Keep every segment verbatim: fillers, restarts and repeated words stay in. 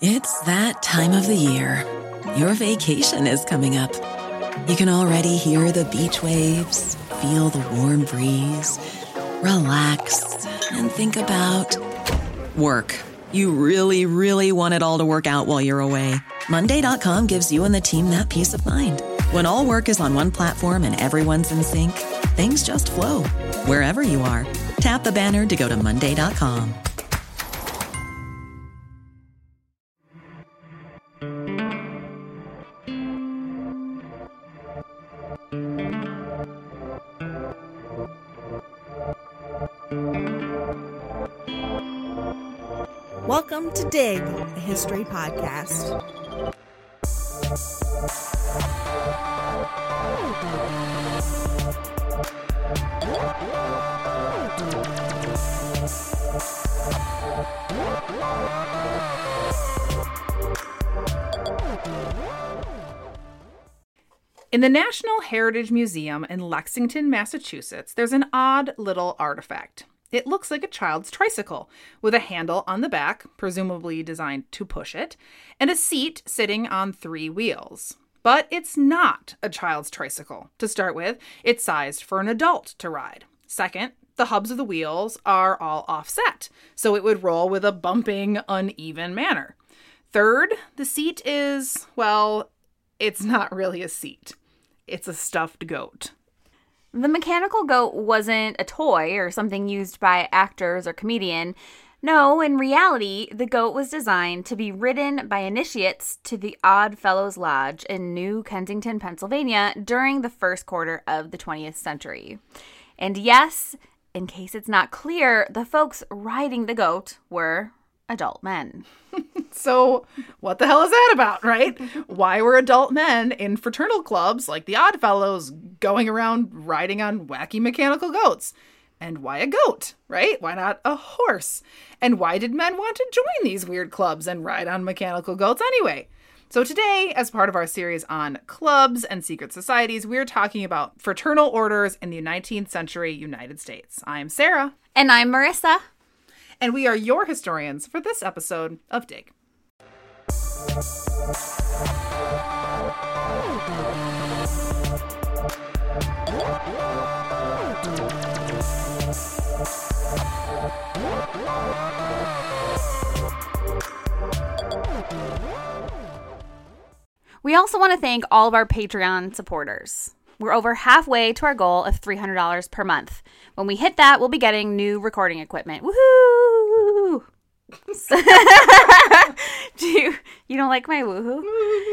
It's that time of the year. Your vacation is coming up. You can already hear the beach waves, feel the warm breeze, relax, and think about work. You really, really want it all to work out while you're away. Monday dot com gives you and the team that peace of mind. When all work is on one platform and everyone's in sync, things just flow. Wherever you are, tap the banner to go to Monday dot com. Welcome to Dig, a history podcast. In the National Heritage Museum in Lexington, Massachusetts, there's an odd little artifact. It looks like a child's tricycle with a handle on the back, presumably designed to push it, and a seat sitting on three wheels. But it's not a child's tricycle. To start with, it's sized for an adult to ride. Second, the hubs of the wheels are all offset, so it would roll with a bumping, uneven manner. Third, the seat is, well, it's not really a seat. It's a stuffed goat. The mechanical goat wasn't a toy or something used by actors or comedian. No, in reality, the goat was designed to be ridden by initiates to the Odd Fellows Lodge in New Kensington, Pennsylvania during the first quarter of the twentieth century. And yes, in case it's not clear, the folks riding the goat were adult men. So what the hell is that about, right? Why were adult men in fraternal clubs like the Odd Fellows going around riding on wacky mechanical goats? And why a goat, right? Why not a horse? And why did men want to join these weird clubs and ride on mechanical goats anyway? So today, as part of our series on clubs and secret societies, we're talking about fraternal orders in the nineteenth century United States. I'm Sarah. And I'm Marissa. And we are your historians for this episode of Dig. We also want to thank all of our Patreon supporters. We're over halfway to our goal of three hundred dollars per month. When we hit that, we'll be getting new recording equipment. Woohoo! Do you, you don't like my woohoo?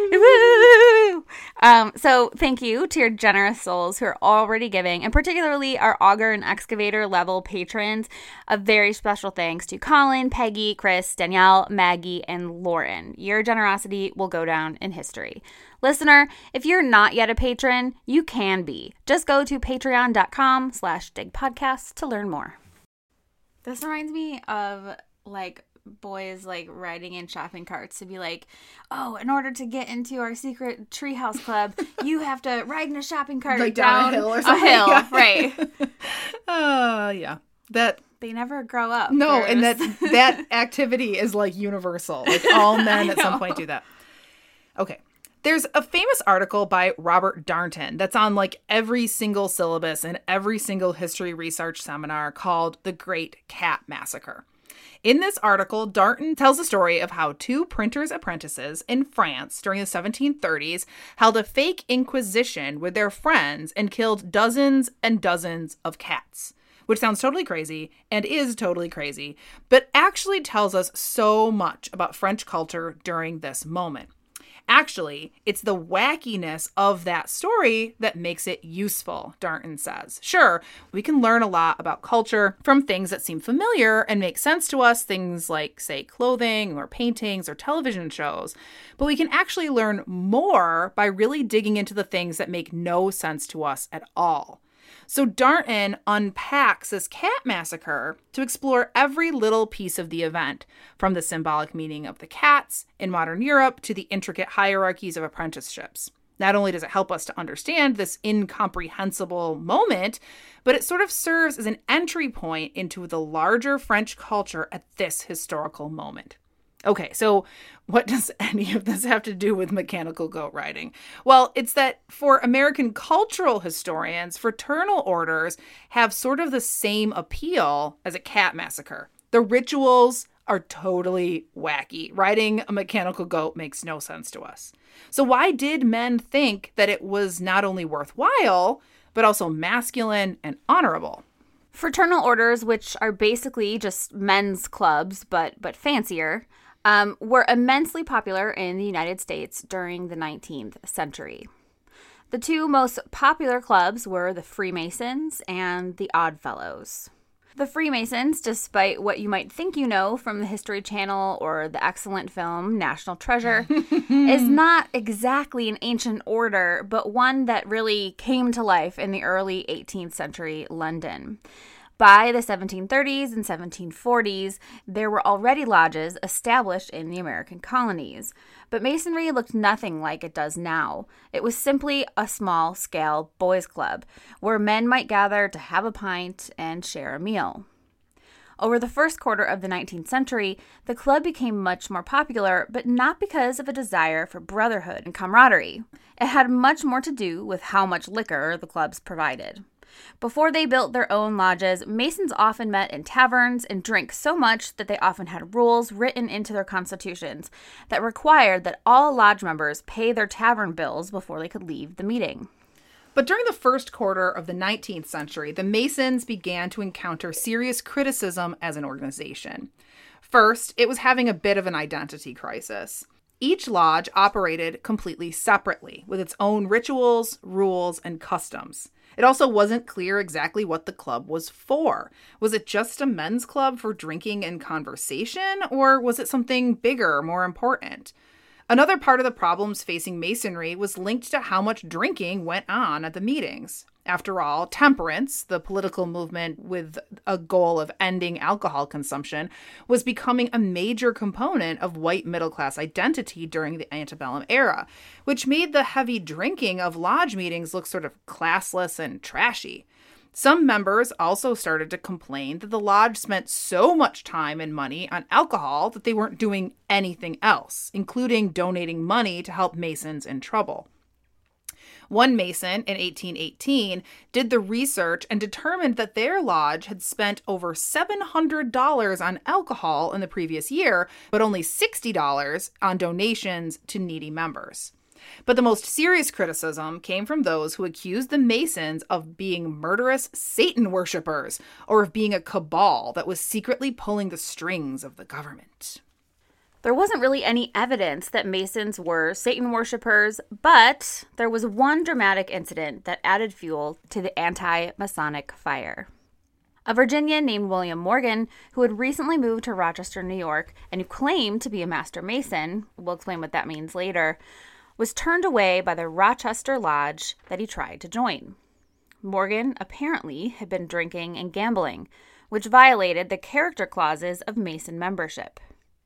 Woo! Um, so thank you to your generous souls who are already giving, and particularly our auger and excavator level patrons. A very special thanks to Colin, Peggy, Chris, Danielle, Maggie, and Lauren. Your generosity will go down in history. Listener, if you're not yet a patron, you can be. Just go to patreon.com slash digpodcast to learn more. This reminds me of, like, boys, like, riding in shopping carts to be like, oh, in order to get into our secret treehouse club, you have to ride in a shopping cart like down, down a hill or something. A hill, yeah. right. Uh, yeah. That... They never grow up. No, There's... and that that activity is, like, universal. Like, all men at some point do that. Okay. There's a famous article by Robert Darnton that's on, like, every single syllabus and every single history research seminar called The Great Cat Massacre. In this article, Darnton tells the story of how two printers' apprentices in France during the seventeen thirties held a fake inquisition with their friends and killed dozens and dozens of cats, which sounds totally crazy and is totally crazy, but actually tells us so much about French culture during this moment. Actually, it's the wackiness of that story that makes it useful, Darnton says. Sure, we can learn a lot about culture from things that seem familiar and make sense to us, things like, say, clothing or paintings or television shows, but we can actually learn more by really digging into the things that make no sense to us at all. So Darnton unpacks this cat massacre to explore every little piece of the event, from the symbolic meaning of the cats in modern Europe to the intricate hierarchies of apprenticeships. Not only does it help us to understand this incomprehensible moment, but it sort of serves as an entry point into the larger French culture at this historical moment. Okay, so what does any of this have to do with mechanical goat riding? Well, it's that for American cultural historians, fraternal orders have sort of the same appeal as a cat massacre. The rituals are totally wacky. Riding a mechanical goat makes no sense to us. So why did men think that it was not only worthwhile, but also masculine and honorable? Fraternal orders, which are basically just men's clubs, but but fancier, um, were immensely popular in the United States during the nineteenth century. The two most popular clubs were the Freemasons and the Oddfellows. The Freemasons, despite what you might think you know from the History Channel or the excellent film National Treasure, is not exactly an ancient order, but one that really came to life in the early eighteenth century London. By the seventeen thirties and seventeen forties, there were already lodges established in the American colonies. But Masonry looked nothing like it does now. It was simply a small-scale boys' club, where men might gather to have a pint and share a meal. Over the first quarter of the nineteenth century, the club became much more popular, but not because of a desire for brotherhood and camaraderie. It had much more to do with how much liquor the clubs provided. Before they built their own lodges, Masons often met in taverns and drank so much that they often had rules written into their constitutions that required that all lodge members pay their tavern bills before they could leave the meeting. But during the first quarter of the nineteenth century, the Masons began to encounter serious criticism as an organization. First, it was having a bit of an identity crisis. Each lodge operated completely separately, with its own rituals, rules, and customs. It also wasn't clear exactly what the club was for. Was it just a men's club for drinking and conversation, or was it something bigger, more important? Another part of the problems facing Masonry was linked to how much drinking went on at the meetings. After all, temperance, the political movement with a goal of ending alcohol consumption, was becoming a major component of white middle-class identity during the antebellum era, which made the heavy drinking of lodge meetings look sort of classless and trashy. Some members also started to complain that the lodge spent so much time and money on alcohol that they weren't doing anything else, including donating money to help Masons in trouble. One Mason in eighteen eighteen did the research and determined that their lodge had spent over seven hundred dollars on alcohol in the previous year, but only sixty dollars on donations to needy members. But the most serious criticism came from those who accused the Masons of being murderous Satan worshippers or of being a cabal that was secretly pulling the strings of the government. There wasn't really any evidence that Masons were Satan worshippers, but there was one dramatic incident that added fuel to the anti-Masonic fire. A Virginian named William Morgan, who had recently moved to Rochester, New York, and who claimed to be a Master Mason, we'll explain what that means later, was turned away by the Rochester Lodge that he tried to join. Morgan apparently had been drinking and gambling, which violated the character clauses of Mason membership.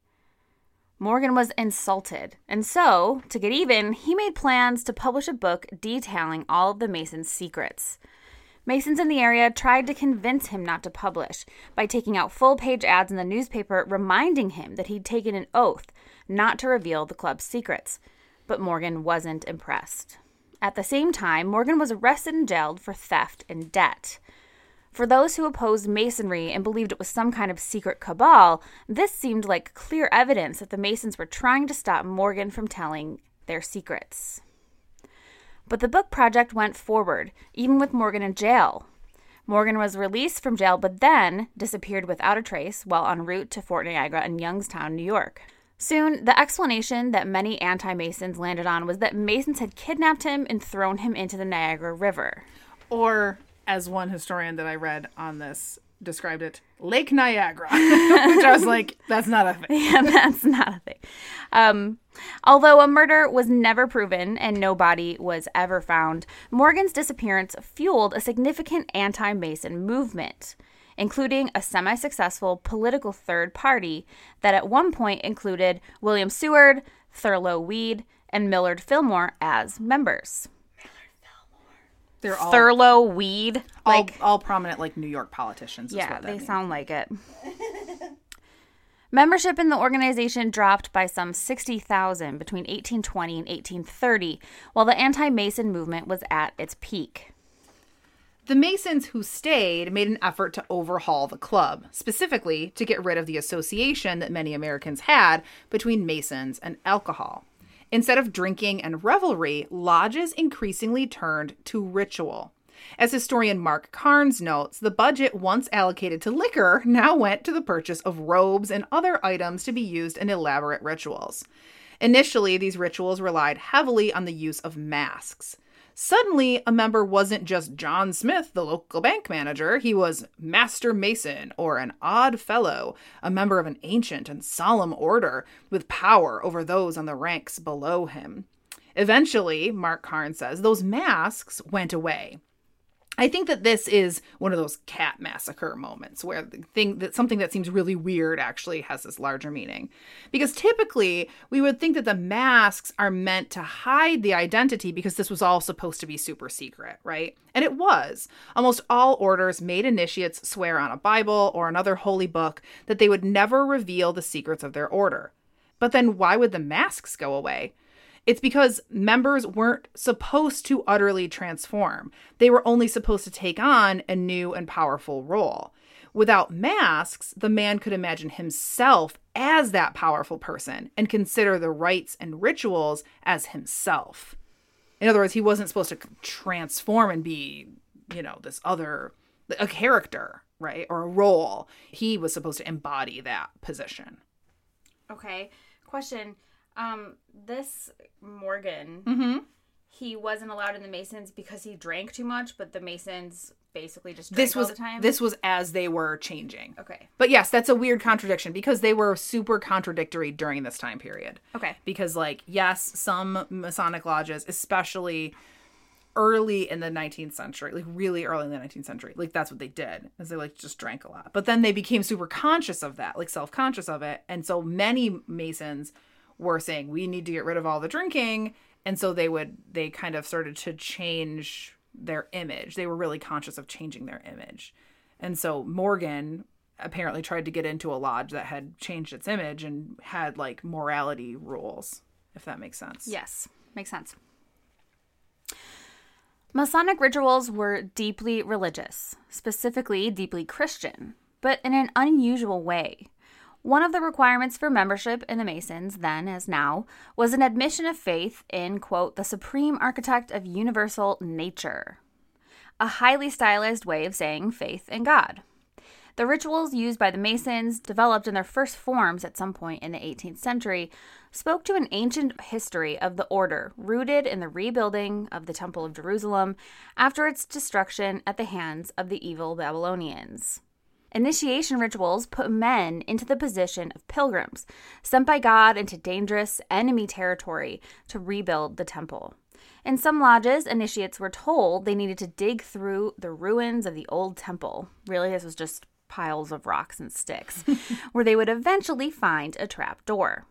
Morgan was insulted, and so, to get even, he made plans to publish a book detailing all of the Masons' secrets. Masons in the area tried to convince him not to publish by taking out full-page ads in the newspaper reminding him that he'd taken an oath not to reveal the club's secrets, but Morgan wasn't impressed. At the same time, Morgan was arrested and jailed for theft and debt. For those who opposed Masonry and believed it was some kind of secret cabal, this seemed like clear evidence that the Masons were trying to stop Morgan from telling their secrets. But the book project went forward, even with Morgan in jail. Morgan was released from jail, but then disappeared without a trace while en route to Fort Niagara in Youngstown, New York. Soon, the explanation that many anti-Masons landed on was that Masons had kidnapped him and thrown him into the Niagara River. Or, as one historian that I read on this described it, Lake Niagara, which I was like, that's not a thing. Yeah, that's not a thing. Um, although a murder was never proven and no body was ever found, Morgan's disappearance fueled a significant anti-Mason movement, including a semi-successful political third party that at one point included William Seward, Thurlow Weed, and Millard Fillmore as members. They're all Thurlow Weed, all, like all prominent, like New York politicians. Is yeah, what that they means. sound like it. Membership in the organization dropped by some sixty thousand between eighteen twenty and eighteen thirty, while the anti-Mason movement was at its peak. The Masons who stayed made an effort to overhaul the club, specifically to get rid of the association that many Americans had between Masons and alcohol. Instead of drinking and revelry, lodges increasingly turned to ritual. As historian Mark Carnes notes, the budget once allocated to liquor now went to the purchase of robes and other items to be used in elaborate rituals. Initially, these rituals relied heavily on the use of masks. Suddenly, a member wasn't just John Smith, the local bank manager. He was Master Mason, or an odd fellow, a member of an ancient and solemn order with power over those on the ranks below him. Eventually, Mark Carnes says, those masks went away. I think that this is one of those cat massacre moments where the thing that something that seems really weird actually has this larger meaning. Because typically we would think that the masks are meant to hide the identity because this was all supposed to be super secret, right? And it was. Almost all orders made initiates swear on a Bible or another holy book that they would never reveal the secrets of their order. But then why would the masks go away? It's because members weren't supposed to utterly transform. They were only supposed to take on a new and powerful role. Without masks, the man could imagine himself as that powerful person and consider the rites and rituals as himself. In other words, he wasn't supposed to transform and be, you know, this other, a character, right? Or a role. He was supposed to embody that position. Okay. Question. Um, this Morgan, Mm-hmm. he wasn't allowed in the Masons because he drank too much, but the Masons basically just drank This was all the time? this was as they were changing. Okay. But yes, that's a weird contradiction because they were super contradictory during this time period. Okay. Because, like, yes, some Masonic lodges, especially early in the nineteenth century, like really early in the nineteenth century, like that's what they did, is they like just drank a lot. But then they became super conscious of that, like self-conscious of it. And so many Masons were saying, we need to get rid of all the drinking. And so they would, they kind of started to change their image. They were really conscious of changing their image. And so Morgan apparently tried to get into a lodge that had changed its image and had like morality rules, if that makes sense. Yes, makes sense. Masonic rituals were deeply religious, specifically deeply Christian, but in an unusual way. One of the requirements for membership in the Masons, then as now, was an admission of faith in, quote, the supreme architect of universal nature, a highly stylized way of saying faith in God. The rituals used by the Masons, developed in their first forms at some point in the eighteenth century, spoke to an ancient history of the order rooted in the rebuilding of the Temple of Jerusalem after its destruction at the hands of the evil Babylonians. Initiation rituals put men into the position of pilgrims, sent by God into dangerous enemy territory to rebuild the temple. In some lodges, initiates were told they needed to dig through the ruins of the old temple. Really, this was just piles of rocks and sticks, where they would eventually find a trap door.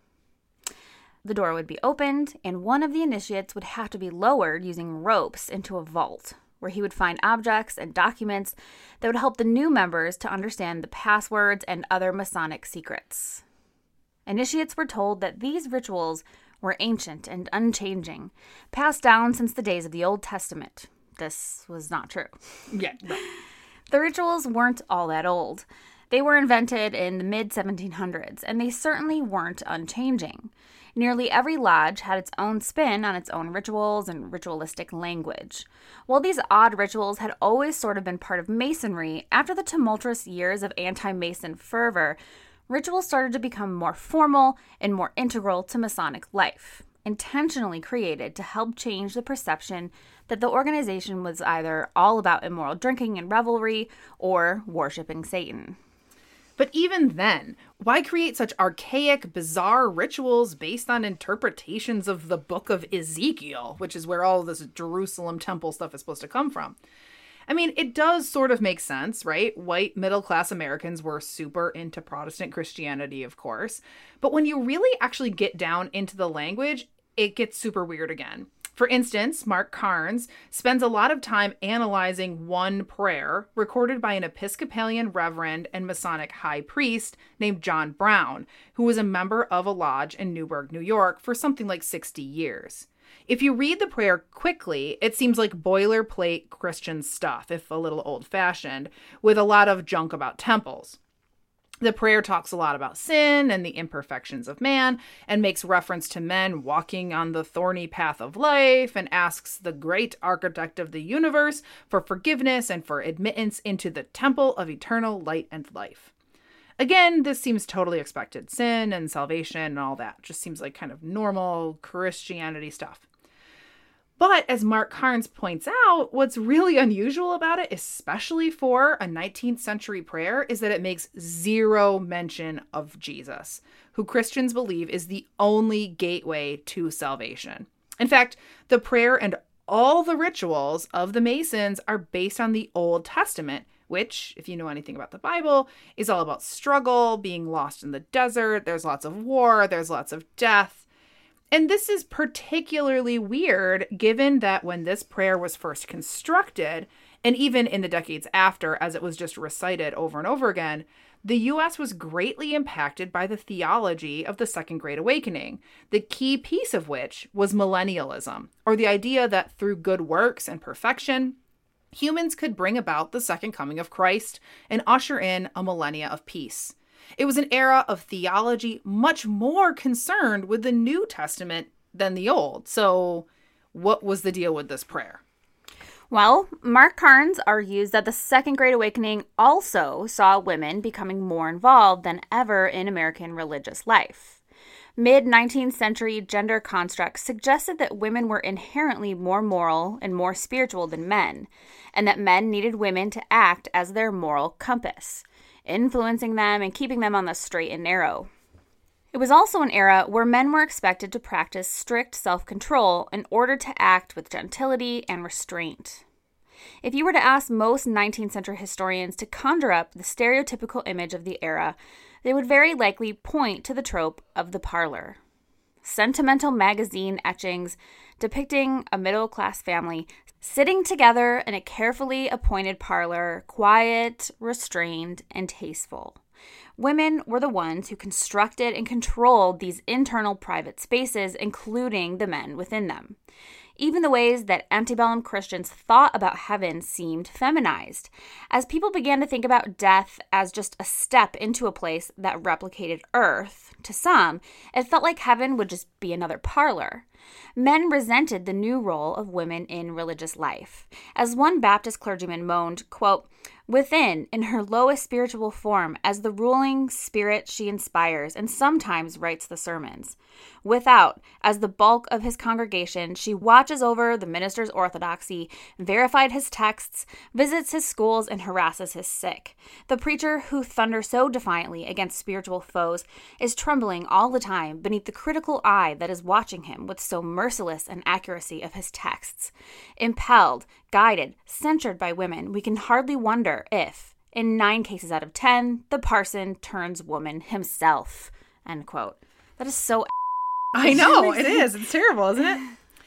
The door would be opened, and one of the initiates would have to be lowered using ropes into a vault, where he would find objects and documents that would help the new members to understand the passwords and other Masonic secrets. Initiates were told that these rituals were ancient and unchanging, passed down since the days of the Old Testament. This was not true. Yeah, right. The rituals weren't all that old. They were invented in the mid seventeen hundreds, and they certainly weren't unchanging. Nearly every lodge had its own spin on its own rituals and ritualistic language. While these odd rituals had always sort of been part of Masonry, after the tumultuous years of anti-Mason fervor, rituals started to become more formal and more integral to Masonic life, intentionally created to help change the perception that the organization was either all about immoral drinking and revelry or worshiping Satan. But even then, why create such archaic, bizarre rituals based on interpretations of the book of Ezekiel, which is where all this Jerusalem temple stuff is supposed to come from? I mean, it does sort of make sense, right? White middle-class Americans were super into Protestant Christianity, of course. But when you really actually get down into the language, it gets super weird again. For instance, Mark Carnes spends a lot of time analyzing one prayer recorded by an Episcopalian reverend and Masonic high priest named John Brown, who was a member of a lodge in Newburgh, New York for something like sixty years. If you read the prayer quickly, it seems like boilerplate Christian stuff, if a little old-fashioned, with a lot of junk about temples. The prayer talks a lot about sin and the imperfections of man and makes reference to men walking on the thorny path of life and asks the great architect of the universe for forgiveness and for admittance into the temple of eternal light and life. Again, this seems totally expected. Sin and salvation and all that just seems like kind of normal Christianity stuff. But as Mark Carnes points out, what's really unusual about it, especially for a nineteenth century prayer, is that it makes zero mention of Jesus, who Christians believe is the only gateway to salvation. In fact, the prayer and all the rituals of the Masons are based on the Old Testament, which, if you know anything about the Bible, is all about struggle, being lost in the desert. There's lots of war, there's lots of death. And this is particularly weird given that when this prayer was first constructed, and even in the decades after, as it was just recited over and over again, the U S was greatly impacted by the theology of the Second Great Awakening, the key piece of which was millennialism, or the idea that through good works and perfection, humans could bring about the second coming of Christ and usher in a millennia of peace. It was an era of theology much more concerned with the New Testament than the Old. So what was the deal with this prayer? Well, Mark Carnes argues that the Second Great Awakening also saw women becoming more involved than ever in American religious life. Mid-nineteenth century gender constructs suggested that women were inherently more moral and more spiritual than men, and that men needed women to act as their moral compass, influencing them and keeping them on the straight and narrow. It was also an era where men were expected to practice strict self-control in order to act with gentility and restraint. If you were to ask most nineteenth century historians to conjure up the stereotypical image of the era, they would very likely point to the trope of the parlor. Sentimental magazine etchings depicting a middle-class family sitting together in a carefully appointed parlor, quiet, restrained, and tasteful. Women were the ones who constructed and controlled these internal private spaces, including the men within them. Even the ways that antebellum Christians thought about heaven seemed feminized, as people began to think about death as just a step into a place that replicated Earth. To some, it felt like heaven would just be another parlor. Men resented the new role of women in religious life. As one Baptist clergyman moaned, quote, "Within, in her lowest spiritual form, as the ruling spirit she inspires and sometimes writes the sermons. Without, as the bulk of his congregation, she watches over the minister's orthodoxy, verified his texts, visits his schools, and harasses his sick. The preacher who thunders so defiantly against spiritual foes is trembling all the time beneath the critical eye that is watching him with so merciless an accuracy of his texts. Impelled, guided, censured by women, we can hardly wonder if, in nine cases out of ten, the parson turns woman himself." End quote. That is so I know, it is. It's terrible, isn't it?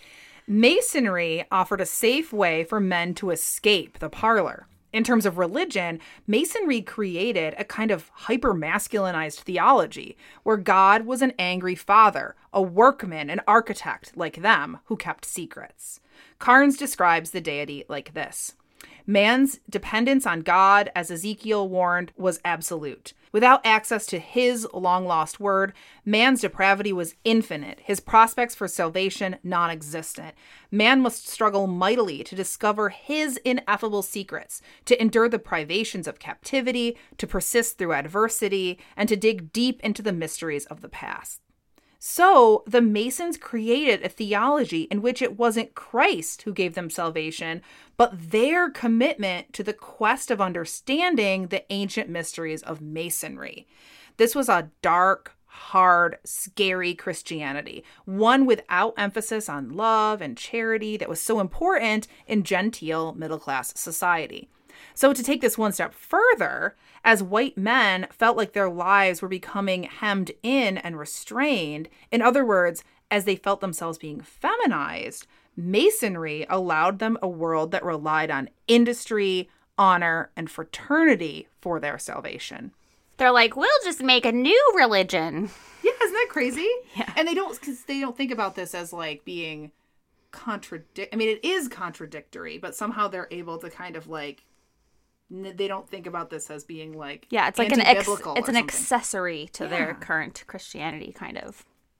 Masonry offered a safe way for men to escape the parlor. In terms of religion, Masonry created a kind of hyper-masculinized theology where God was an angry father, a workman, an architect like them who kept secrets. Carnes describes the deity like this. Man's dependence on God, as Ezekiel warned, was absolute. Without access to his long-lost word, man's depravity was infinite, his prospects for salvation non-existent. Man must struggle mightily to discover his ineffable secrets, to endure the privations of captivity, to persist through adversity, and to dig deep into the mysteries of the past. So the Masons created a theology in which it wasn't Christ who gave them salvation, but their commitment to the quest of understanding the ancient mysteries of Masonry. This was a dark, hard, scary Christianity, one without emphasis on love and charity that was so important in genteel middle-class society. So to take this one step further, as white men felt like their lives were becoming hemmed in and restrained, in other words, as they felt themselves being feminized, Masonry allowed them a world that relied on industry, honor, and fraternity for their salvation. They're like, we'll just make a new religion. Yeah, isn't that crazy? Yeah. And they don't, because they don't think about this as like being contradict. I mean, it is contradictory, but somehow they're able to kind of like, n- they don't think about this as being like, yeah, it's like an ex- anti-biblical it's or an something. accessory to Yeah. their current Christianity, kind of.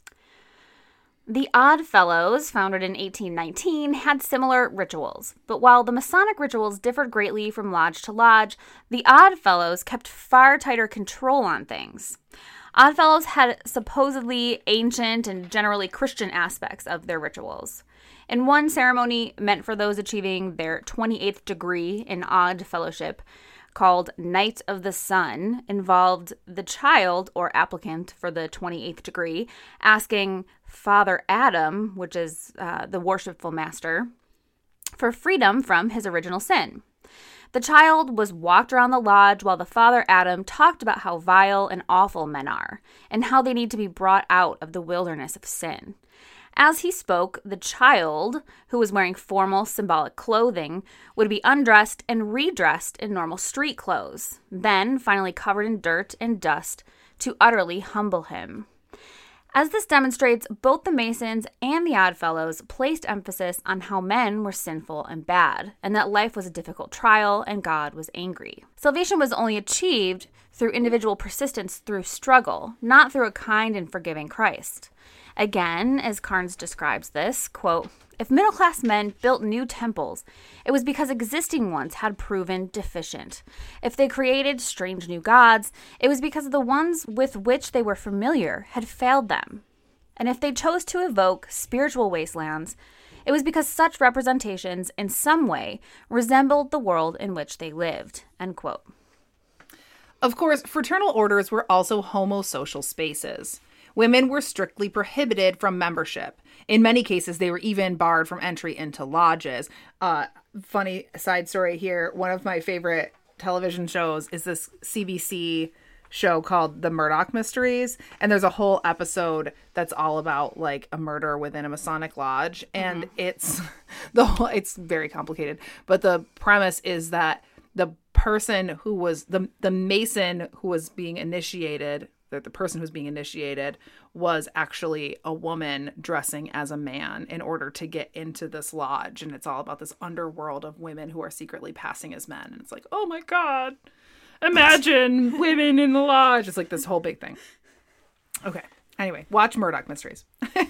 The Odd Fellows, founded in eighteen nineteen, had similar rituals. But while the Masonic rituals differed greatly from lodge to lodge, the Odd Fellows kept far tighter control on things. Odd Fellows had supposedly ancient and generally Christian aspects of their rituals. And one ceremony meant for those achieving their twenty-eighth degree in Odd Fellowship, called Knight of the Sun, involved the child, or applicant for the twenty-eighth degree, asking Father Adam, which is uh, the worshipful master, for freedom from his original sin. The child was walked around the lodge while the Father Adam talked about how vile and awful men are, and how they need to be brought out of the wilderness of sin. As he spoke, the child, who was wearing formal symbolic clothing, would be undressed and redressed in normal street clothes, then finally covered in dirt and dust to utterly humble him. As this demonstrates, both the Masons and the Odd Fellows placed emphasis on how men were sinful and bad, and that life was a difficult trial and God was angry. Salvation was only achieved through individual persistence through struggle, not through a kind and forgiving Christ. Again, as Carnes describes this, quote, if middle-class men built new temples, it was because existing ones had proven deficient. If they created strange new gods, it was because the ones with which they were familiar had failed them. And if they chose to evoke spiritual wastelands, it was because such representations in some way resembled the world in which they lived, end quote. Of course, fraternal orders were also homosocial spaces. Women were strictly prohibited from membership. In many cases, they were even barred from entry into lodges. Uh, funny side story here. One of my favorite television shows is this C B C show called The Murdoch Mysteries. And there's a whole episode that's all about like a murder within a Masonic lodge. And mm-hmm. it's the whole, it's very complicated. But the premise is that the person who was the, the Mason who was being initiated, the person who's being initiated was actually a woman dressing as a man in order to get into this lodge. And it's all about this underworld of women who are secretly passing as men. And it's like, oh my God, imagine women in the lodge. It's like this whole big thing. Okay. Anyway, watch Murdoch Mysteries.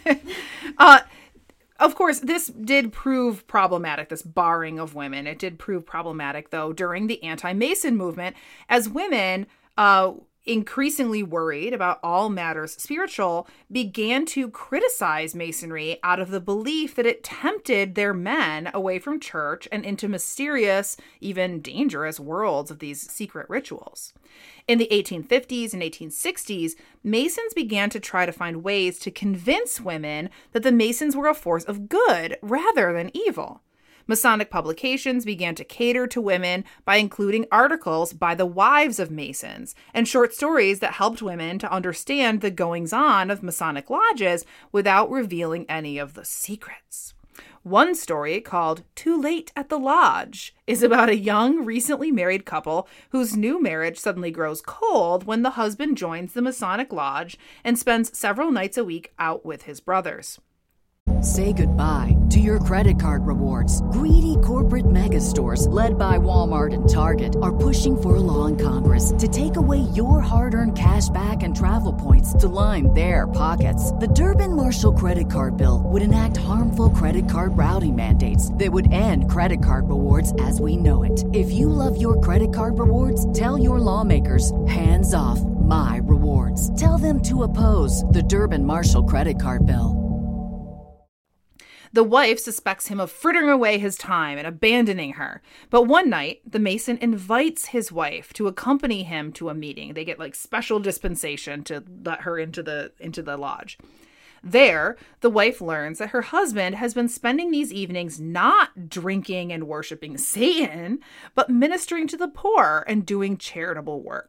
uh, Of course, this did prove problematic, this barring of women. It did prove problematic, though, during the anti-Mason movement, as women, uh, increasingly worried about all matters spiritual, began to criticize Masonry out of the belief that it tempted their men away from church and into mysterious, even dangerous worlds of these secret rituals. In the eighteen fifties and eighteen sixties, Masons began to try to find ways to convince women that the Masons were a force of good rather than evil. Masonic publications began to cater to women by including articles by the wives of Masons and short stories that helped women to understand the goings-on of Masonic lodges without revealing any of the secrets. One story, called Too Late at the Lodge, is about a young, recently married couple whose new marriage suddenly grows cold when the husband joins the Masonic lodge and spends several nights a week out with his brothers. Say goodbye to your credit card rewards. Greedy corporate mega stores, led by Walmart and Target, are pushing for a law in Congress to take away your hard-earned cash back and travel points to line their pockets. The Durbin-Marshall credit card bill would enact harmful credit card routing mandates that would end credit card rewards as we know it. If you love your credit card rewards, tell your lawmakers, hands off my rewards. Tell them to oppose the Durbin-Marshall credit card bill. The wife suspects him of frittering away his time and abandoning her. But one night, the Mason invites his wife to accompany him to a meeting. They get like special dispensation to let her into the into the lodge. There, the wife learns that her husband has been spending these evenings not drinking and worshiping Satan, but ministering to the poor and doing charitable work.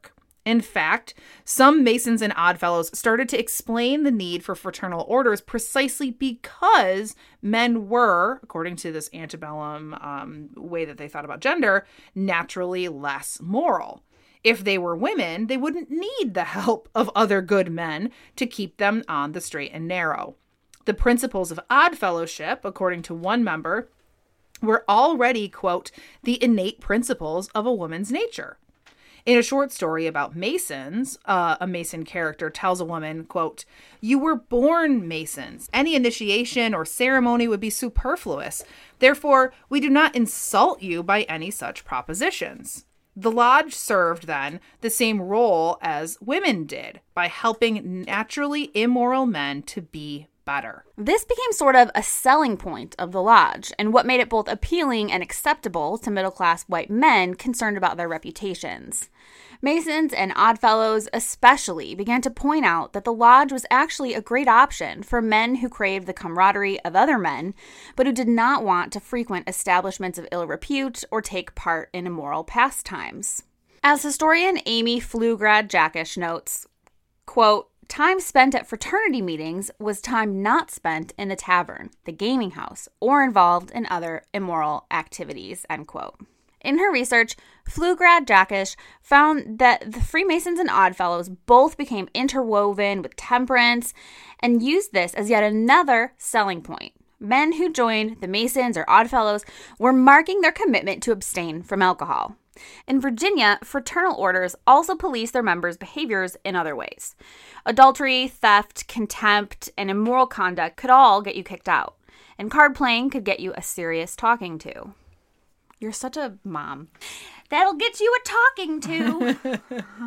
In fact, some Masons and Oddfellows started to explain the need for fraternal orders precisely because men were, according to this antebellum um, way that they thought about gender, naturally less moral. If they were women, they wouldn't need the help of other good men to keep them on the straight and narrow. The principles of Oddfellowship, according to one member, were already, quote, the innate principles of a woman's nature. In a short story about Masons, uh, a Mason character tells a woman, quote, you were born Masons. Any initiation or ceremony would be superfluous. Therefore, we do not insult you by any such propositions. The lodge served, then, the same role as women did by helping naturally immoral men to be better. This became sort of a selling point of the lodge, and what made it both appealing and acceptable to middle-class white men concerned about their reputations. Masons and Oddfellows especially began to point out that the lodge was actually a great option for men who craved the camaraderie of other men, but who did not want to frequent establishments of ill repute or take part in immoral pastimes. As historian Amy Pflugrad Jackisch notes, quote, time spent at fraternity meetings was time not spent in the tavern, the gaming house, or involved in other immoral activities, end quote. In her research, Pflugrad Jackisch found that the Freemasons and Oddfellows both became interwoven with temperance and used this as yet another selling point. Men who joined the Masons or Oddfellows were marking their commitment to abstain from alcohol. In Virginia, fraternal orders also police their members' behaviors in other ways. Adultery, theft, contempt, and immoral conduct could all get you kicked out. And card playing could get you a serious talking to. You're such a mom. That'll get you a talking to.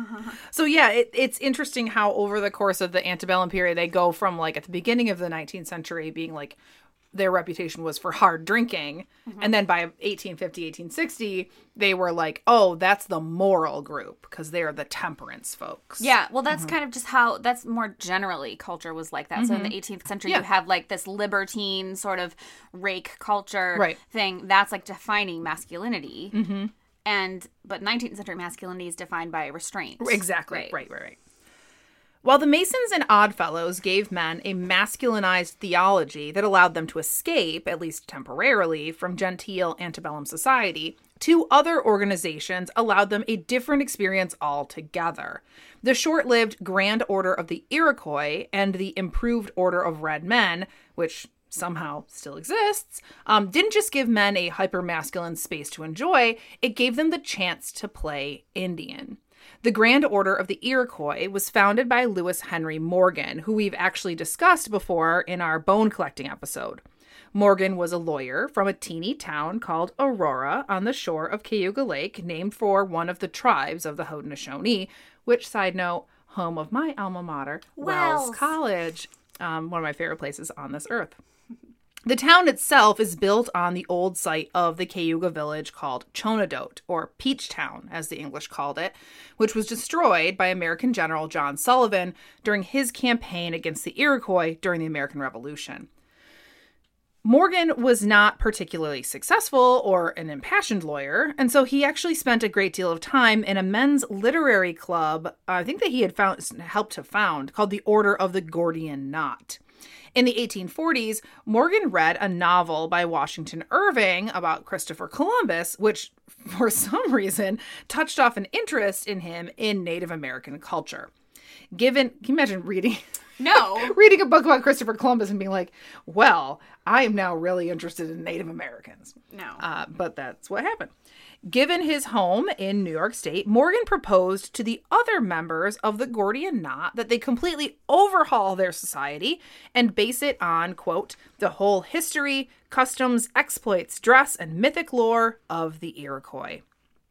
So yeah, it, it's interesting how over the course of the antebellum period, they go from like at the beginning of the nineteenth century being like their reputation was for hard drinking. Mm-hmm. And then by eighteen fifty, eighteen sixty, they were like, oh, that's the moral group because they're the temperance folks. Yeah, well, that's mm-hmm. kind of just how, that's more generally culture was like that. Mm-hmm. So in the eighteenth century, yeah. you have like this libertine sort of rake culture right. thing. That's like defining masculinity. Mm-hmm. And, but nineteenth century masculinity is defined by restraint. Exactly. Right, right, right. right. While the Masons and Oddfellows gave men a masculinized theology that allowed them to escape, at least temporarily, from genteel antebellum society, two other organizations allowed them a different experience altogether. The short-lived Grand Order of the Iroquois and the Improved Order of Red Men, which somehow still exists, um, didn't just give men a hyper-masculine space to enjoy, it gave them the chance to play Indian. The Grand Order of the Iroquois was founded by Lewis Henry Morgan, who we've actually discussed before in our bone collecting episode. Morgan was a lawyer from a teeny town called Aurora on the shore of Cayuga Lake, named for one of the tribes of the Haudenosaunee, which, side note, home of my alma mater, Wells, Wells College, um, one of my favorite places on this earth. The town itself is built on the old site of the Cayuga village called Chonadote, or Peach Town, as the English called it, which was destroyed by American General John Sullivan during his campaign against the Iroquois during the American Revolution. Morgan was not particularly successful or an impassioned lawyer, and so he actually spent a great deal of time in a men's literary club, I think that he had found, helped to found, called the Order of the Gordian Knot. In the eighteen forties, Morgan read a novel by Washington Irving about Christopher Columbus, which, for some reason, touched off an interest in him in Native American culture. Given, can you imagine reading... No. reading a book about Christopher Columbus and being like, well, I am now really interested in Native Americans. No. Uh, but that's what happened. Given his home in New York State, Morgan proposed to the other members of the Gordian Knot that they completely overhaul their society and base it on, quote, the whole history, customs, exploits, dress, and mythic lore of the Iroquois.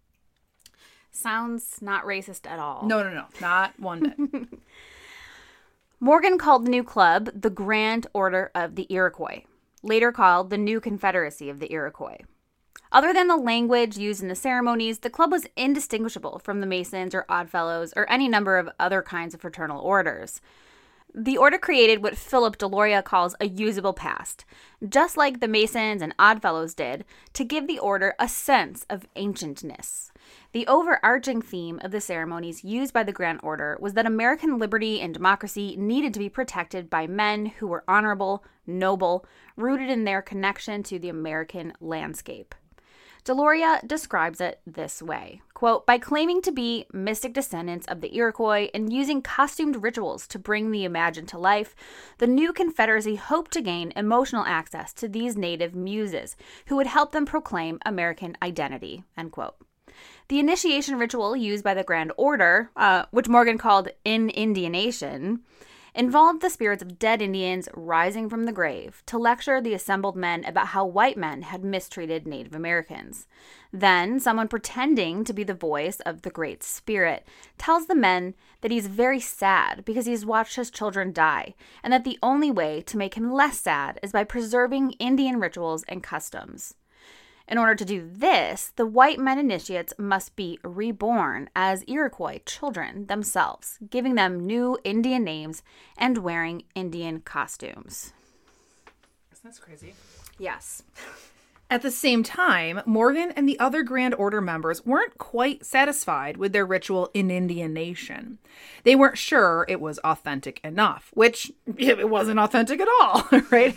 Sounds not racist at all. No, no, no. Not one bit. Morgan called the new club the Grand Order of the Iroquois, later called the New Confederacy of the Iroquois. Other than the language used in the ceremonies, the club was indistinguishable from the Masons or Oddfellows or any number of other kinds of fraternal orders. The order created what Philip Deloria calls a usable past, just like the Masons and Oddfellows did, to give the order a sense of ancientness. The overarching theme of the ceremonies used by the Grand Order was that American liberty and democracy needed to be protected by men who were honorable, noble, rooted in their connection to the American landscape. Deloria describes it this way, quote, by claiming to be mystic descendants of the Iroquois and using costumed rituals to bring the imagined to life, the new Confederacy hoped to gain emotional access to these native muses who would help them proclaim American identity, end quote. The initiation ritual used by the Grand Order, uh, which Morgan called in-Indianation, involved the spirits of dead Indians rising from the grave to lecture the assembled men about how white men had mistreated Native Americans. Then, someone pretending to be the voice of the Great Spirit tells the men that he's very sad because he's watched his children die, and that the only way to make him less sad is by preserving Indian rituals and customs. In order to do this, the white men initiates must be reborn as Iroquois children themselves, giving them new Indian names and wearing Indian costumes. That's crazy. Yes. At the same time, Morgan and the other Grand Order members weren't quite satisfied with their ritual in-Indianation. They weren't sure it was authentic enough, which it wasn't authentic at all, right?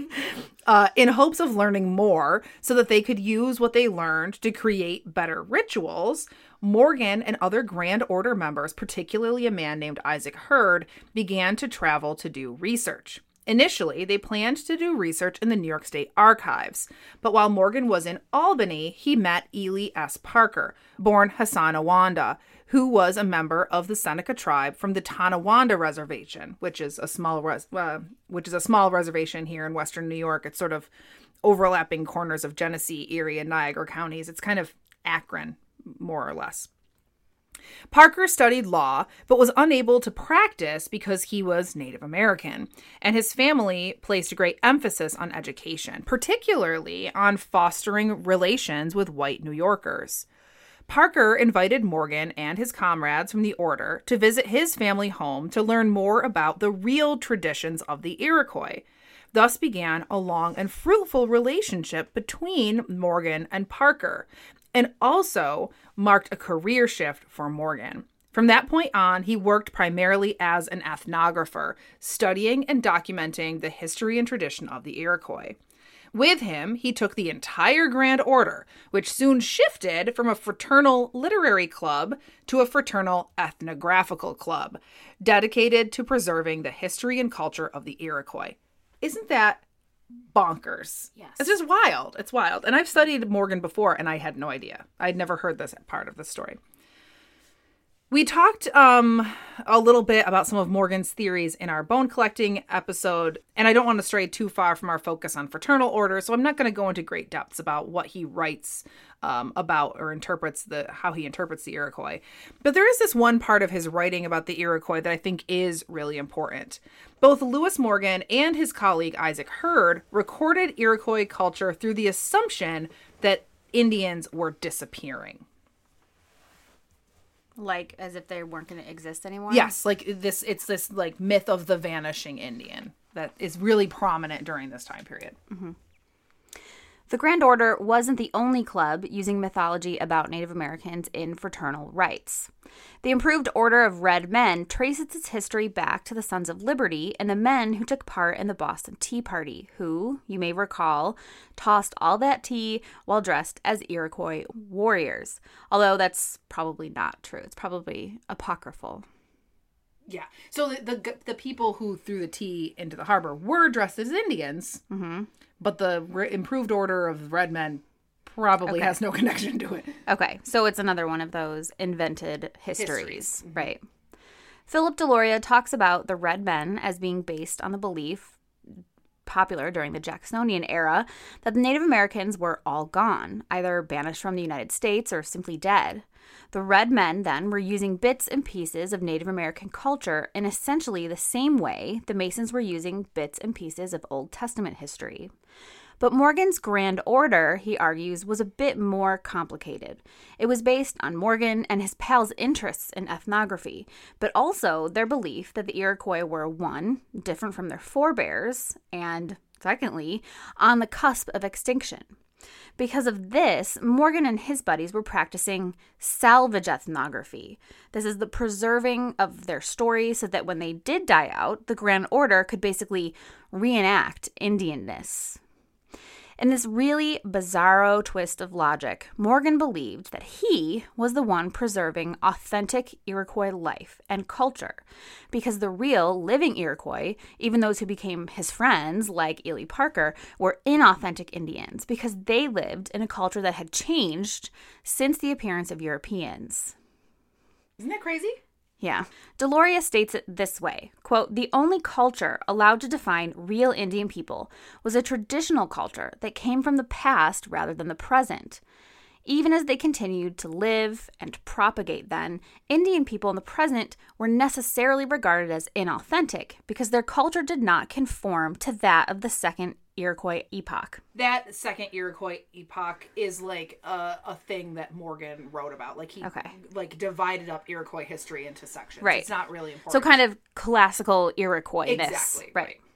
uh, in hopes of learning more so that they could use what they learned to create better rituals, Morgan and other Grand Order members, particularly a man named Isaac Hurd, began to travel to do research. Initially, they planned to do research in the New York State Archives, but while Morgan was in Albany, he met Ely S. Parker, born Hassanawanda, who was a member of the Seneca tribe from the Tonawanda Reservation, which is a small res- uh, which is a small reservation here in western New York. It's sort of overlapping corners of Genesee, Erie, and Niagara counties. It's kind of Akron, more or less. Parker studied law, but was unable to practice because he was Native American, and his family placed a great emphasis on education, particularly on fostering relations with white New Yorkers. Parker invited Morgan and his comrades from the order to visit his family home to learn more about the real traditions of the Iroquois. Thus began a long and fruitful relationship between Morgan and Parker, and also marked a career shift for Morgan. From that point on, he worked primarily as an ethnographer, studying and documenting the history and tradition of the Iroquois. With him, he took the entire Grand Order, which soon shifted from a fraternal literary club to a fraternal ethnographical club, dedicated to preserving the history and culture of the Iroquois. Isn't that bonkers? Yes. It's just wild. It's wild. And I've studied Morgan before, and I had no idea. I'd never heard this part of the story. We talked um, a little bit about some of Morgan's theories in our bone collecting episode, and I don't want to stray too far from our focus on fraternal orders, so I'm not going to go into great depths about what he writes um, about or interprets the how he interprets the Iroquois. But there is this one part of his writing about the Iroquois that I think is really important. Both Lewis Morgan and his colleague Isaac Hurd recorded Iroquois culture through the assumption that Indians were disappearing. Like as if they weren't going to exist anymore? Yes, like this, it's this like myth of the vanishing Indian that is really prominent during this time period. Mm-hmm. The Grand Order wasn't the only club using mythology about Native Americans in fraternal rites. The Improved Order of Red Men traces its history back to the Sons of Liberty and the men who took part in the Boston Tea Party, who, you may recall, tossed all that tea while dressed as Iroquois warriors. Although that's probably not true. It's probably apocryphal. Yeah. So the the, the people who threw the tea into the harbor were dressed as Indians, Mm-hmm. but the re- Improved Order of Red Men probably Okay. has no connection to it. Okay, so it's another one of those invented histories, Histories. Mm-hmm. right? Philip Deloria talks about the Red Men as being based on the belief, popular during the Jacksonian era, that the Native Americans were all gone, either banished from the United States or simply dead. The Red Men, then, were using bits and pieces of Native American culture in essentially the same way the Masons were using bits and pieces of Old Testament history. But Morgan's Grand Order, he argues, was a bit more complicated. It was based on Morgan and his pals' interests in ethnography, but also their belief that the Iroquois were, one, different from their forebears, and, secondly, on the cusp of extinction. Because of this, Morgan and his buddies were practicing salvage ethnography. This is the preserving of their stories so that when they did die out, the Grand Order could basically reenact Indianness. In this really bizarro twist of logic, Morgan believed that he was the one preserving authentic Iroquois life and culture, because the real living Iroquois, even those who became his friends, like Ely Parker, were inauthentic Indians because they lived in a culture that had changed since the appearance of Europeans. Isn't that crazy? Yeah. Deloria states it this way, quote, "The only culture allowed to define real Indian people was a traditional culture that came from the past rather than the present. Even as they continued to live and propagate then, Indian people in the present were necessarily regarded as inauthentic because their culture did not conform to that of the second Iroquois epoch." That second Iroquois epoch is like a, a thing that Morgan wrote about. Like he Okay. like divided up Iroquois history into sections. Right. It's not really important. So kind of classical Iroquois-ness. Exactly. Right. right.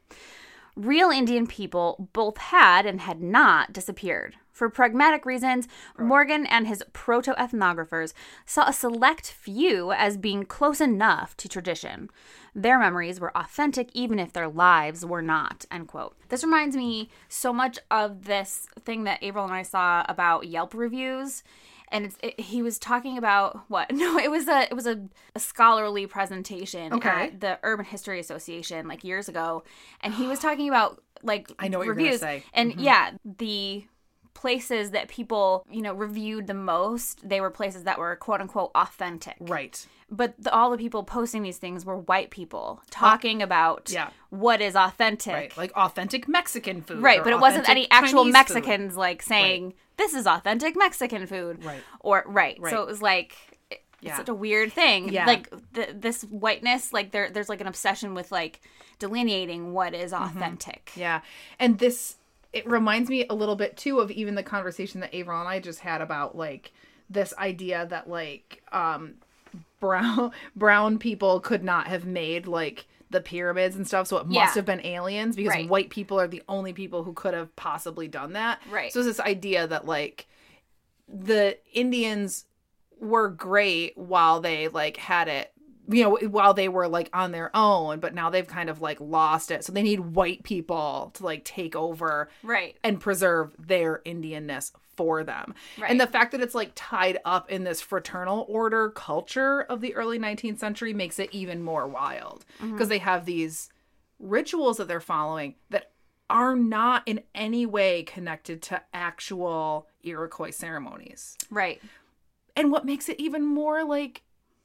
Real Indian people both had and had not disappeared. For pragmatic reasons, right. Morgan and his proto-ethnographers saw a select few as being close enough to tradition. Their memories were authentic even if their lives were not, end quote. This reminds me so much of this thing that April and I saw about Yelp reviews. And it's, it, he was talking about what? No, it was a it was a, a scholarly presentation okay. at the Urban History Association like years ago, and he was talking about like I know what reviews. You're gonna say. And mm-hmm. yeah, the places that people you know reviewed the most, they were places that were quote unquote authentic. Right. But the, all the people posting these things were white people talking about yeah. what is authentic. Right. Like authentic Mexican food. Right, but it wasn't any actual Chinese Mexicans food. like saying, right. this is authentic Mexican food. Right. Or, right. right. So it was like, it, yeah. it's such a weird thing. Yeah. Like, the, this whiteness, like, there, there's like an obsession with, like, delineating what is authentic. Mm-hmm. Yeah. And this, it reminds me a little bit, too, of even the conversation that Avril and I just had about, like, this idea that, like, um, brown brown people could not have made like the pyramids and stuff, so it must yeah. have been aliens because right. white people are the only people who could have possibly done that. Right. So it's this idea that like the Indians were great while they like had it, you know, while they were like on their own, but now they've kind of like lost it. So they need white people to like take over right. and preserve their Indianness for them. Right. And the fact that it's like tied up in this fraternal order culture of the early nineteenth century makes it even more wild because mm-hmm. they have these rituals that they're following that are not in any way connected to actual Iroquois ceremonies. Right. And what makes it even more like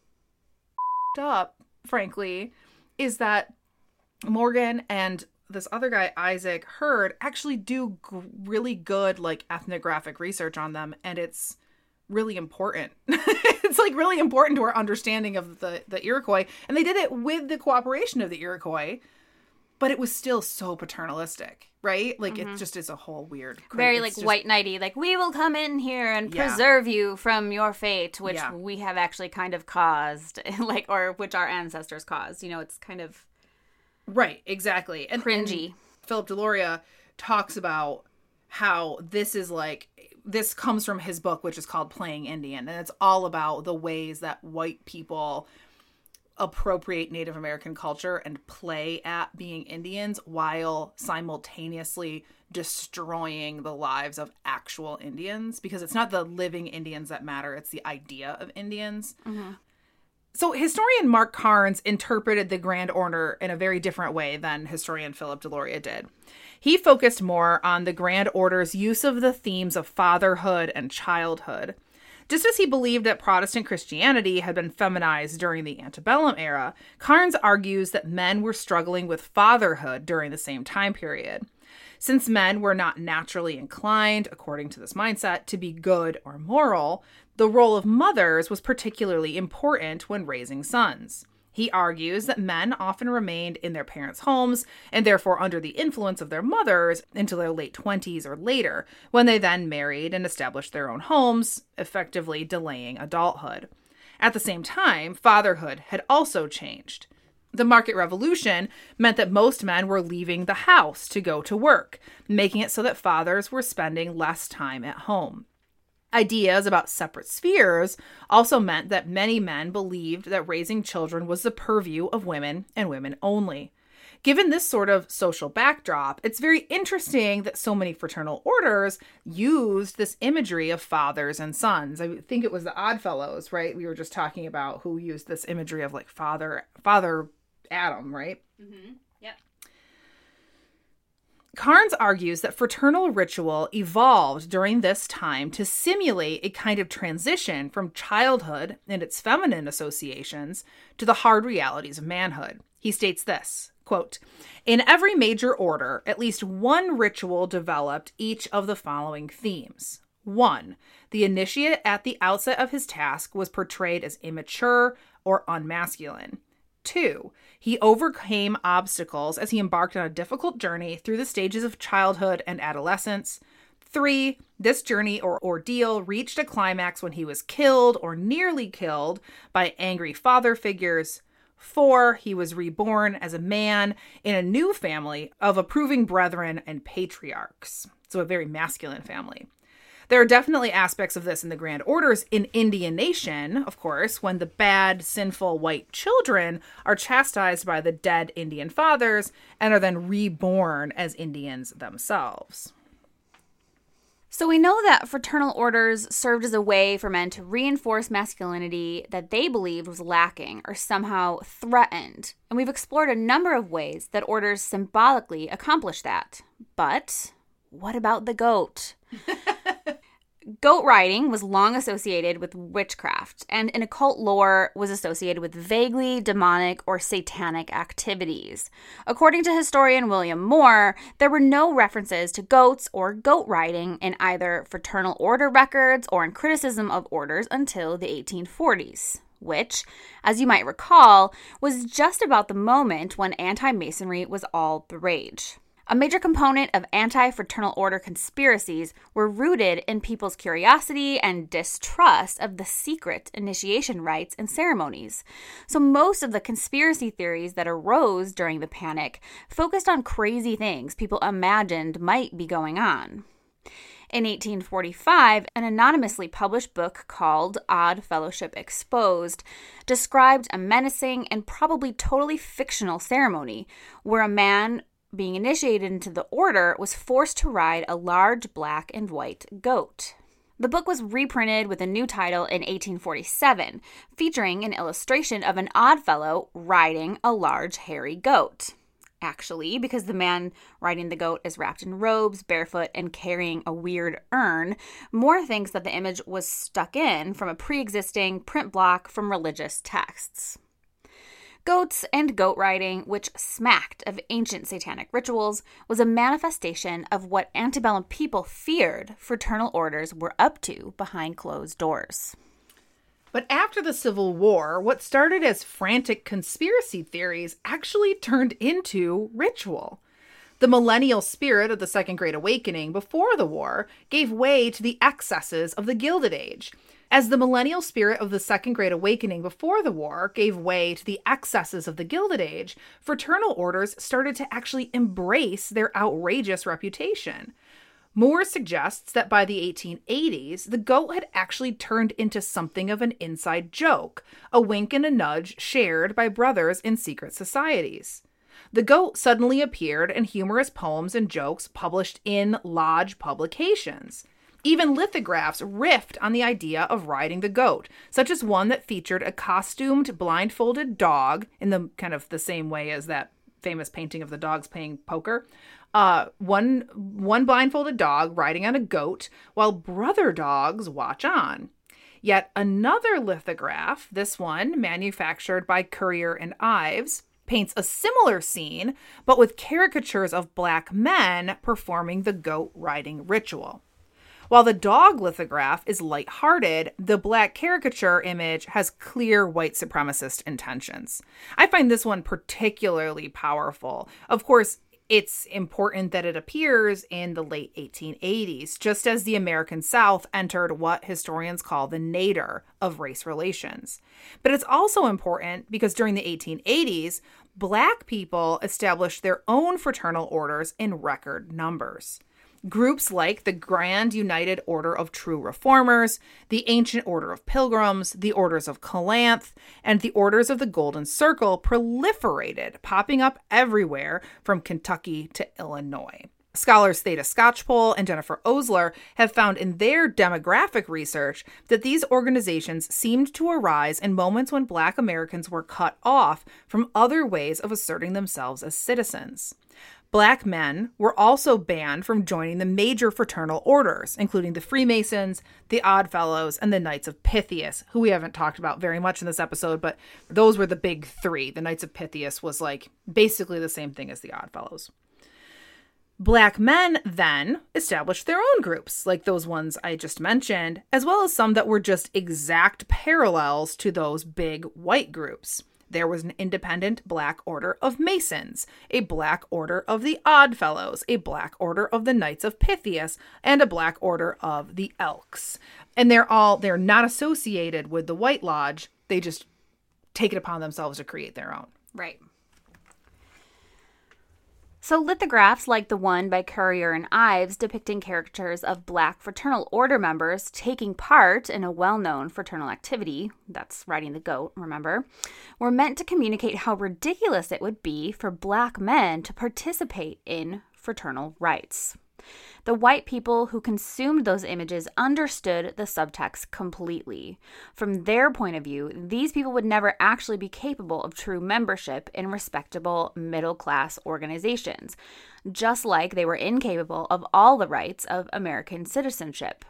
up, frankly, is that Morgan and this other guy, Isaac Hurd, actually do g- really good like ethnographic research on them, and it's really important. It's like really important to our understanding of the, the Iroquois, and they did it with the cooperation of the Iroquois, but it was still so paternalistic, right? Like mm-hmm. it just is a whole weird, very like just, white knighty, like we will come in here and yeah. preserve you from your fate, which yeah. we have actually kind of caused, like, or which our ancestors caused. You know, it's kind of right, exactly, and cringy. And Philip Deloria talks about how this is like this comes from his book, which is called Playing Indian, and it's all about the ways that white people appropriate Native American culture and play at being Indians while simultaneously destroying the lives of actual Indians, because it's not the living Indians that matter, it's the idea of Indians. Mm-hmm. So historian Mark Carnes interpreted the Grand Order in a very different way than historian Philip Deloria did. He focused more on the Grand Order's use of the themes of fatherhood and childhood. Just as he believed that Protestant Christianity had been feminized during the antebellum era, Carnes argues that men were struggling with fatherhood during the same time period. Since men were not naturally inclined, according to this mindset, to be good or moral, the role of mothers was particularly important when raising sons. He argues that men often remained in their parents' homes and therefore under the influence of their mothers until their late twenties or later, when they then married and established their own homes, effectively delaying adulthood. At the same time, fatherhood had also changed. The market revolution meant that most men were leaving the house to go to work, making it so that fathers were spending less time at home. Ideas about separate spheres also meant that many men believed that raising children was the purview of women and women only. Given this sort of social backdrop, it's very interesting that so many fraternal orders used this imagery of fathers and sons. I think it was the Oddfellows, right? We were just talking about who used this imagery of like father, father Adam, right? Mm-hmm. Yep. Carnes argues that fraternal ritual evolved during this time to simulate a kind of transition from childhood and its feminine associations to the hard realities of manhood. He states this, quote, "In every major order, at least one ritual developed each of the following themes. One, the initiate at the outset of his task was portrayed as immature or unmasculine. Two, he overcame obstacles as he embarked on a difficult journey through the stages of childhood and adolescence. Three, this journey or ordeal reached a climax when he was killed or nearly killed by angry father figures. Four, he was reborn as a man in a new family of approving brethren and patriarchs." So a very masculine family. There are definitely aspects of this in the Grand Orders in Indian Nation, of course, when the bad, sinful white children are chastised by the dead Indian fathers and are then reborn as Indians themselves. So we know that fraternal orders served as a way for men to reinforce masculinity that they believed was lacking or somehow threatened. And we've explored a number of ways that orders symbolically accomplish that. But what about the goat? Goat riding was long associated with witchcraft, and in occult lore was associated with vaguely demonic or satanic activities. According to historian William Moore, there were no references to goats or goat riding in either fraternal order records or in criticism of orders until the eighteen forties, which, as you might recall, was just about the moment when anti-Masonry was all the rage. A major component of anti-fraternal order conspiracies were rooted in people's curiosity and distrust of the secret initiation rites and ceremonies. So most of the conspiracy theories that arose during the panic focused on crazy things people imagined might be going on. In eighteen forty-five, an anonymously published book called Odd Fellowship Exposed described a menacing and probably totally fictional ceremony where a man being initiated into the order was forced to ride a large black and white goat. The book was reprinted with a new title in eighteen forty-seven, featuring an illustration of an Oddfellow riding a large hairy goat. Actually, because the man riding the goat is wrapped in robes, barefoot, and carrying a weird urn, Moore thinks that the image was stuck in from a pre-existing print block from religious texts. Goats and goat riding, which smacked of ancient satanic rituals, was a manifestation of what antebellum people feared fraternal orders were up to behind closed doors. But after the Civil War, what started as frantic conspiracy theories actually turned into ritual. The millennial spirit of the Second Great Awakening before the war gave way to the excesses of the Gilded Age. As the millennial spirit of the Second Great Awakening before the war gave way to the excesses of the Gilded Age, fraternal orders started to actually embrace their outrageous reputation. Moore suggests that by the eighteen eighties, the goat had actually turned into something of an inside joke, a wink and a nudge shared by brothers in secret societies. The goat suddenly appeared in humorous poems and jokes published in lodge publications. Even lithographs riffed on the idea of riding the goat, such as one that featured a costumed, blindfolded dog, in the kind of the same way as that famous painting of the dogs playing poker. Uh, one, one blindfolded dog riding on a goat, while brother dogs watch on. Yet another lithograph, this one manufactured by Currier and Ives, paints a similar scene, but with caricatures of black men performing the goat riding ritual. While the dog lithograph is lighthearted, the black caricature image has clear white supremacist intentions. I find this one particularly powerful. Of course, it's important that it appears in the late eighteen eighties, just as the American South entered what historians call the nadir of race relations. But it's also important because during the eighteen eighties, Black people established their own fraternal orders in record numbers. Groups like the Grand United Order of True Reformers, the Ancient Order of Pilgrims, the Orders of Calanth, and the Orders of the Golden Circle proliferated, popping up everywhere from Kentucky to Illinois. Scholars Theda Skocpol and Jennifer Osler have found in their demographic research that these organizations seemed to arise in moments when Black Americans were cut off from other ways of asserting themselves as citizens. Black men were also banned from joining the major fraternal orders, including the Freemasons, the Oddfellows, and the Knights of Pythias, who we haven't talked about very much in this episode, but those were the big three. The Knights of Pythias was like basically the same thing as the Oddfellows. Black men then established their own groups, like those ones I just mentioned, as well as some that were just exact parallels to those big white groups. There was an independent Black Order of Masons, a Black Order of the Oddfellows, a Black Order of the Knights of Pythias, and a Black Order of the Elks. And they're all, they're not associated with the White Lodge. They just take it upon themselves to create their own. Right. So lithographs like the one by Currier and Ives depicting caricatures of Black fraternal order members taking part in a well-known fraternal activity, that's riding the goat, remember, were meant to communicate how ridiculous it would be for Black men to participate in fraternal rites. The white people who consumed those images understood the subtext completely. From their point of view, these people would never actually be capable of true membership in respectable middle-class organizations, just like they were incapable of all the rights of American citizenship.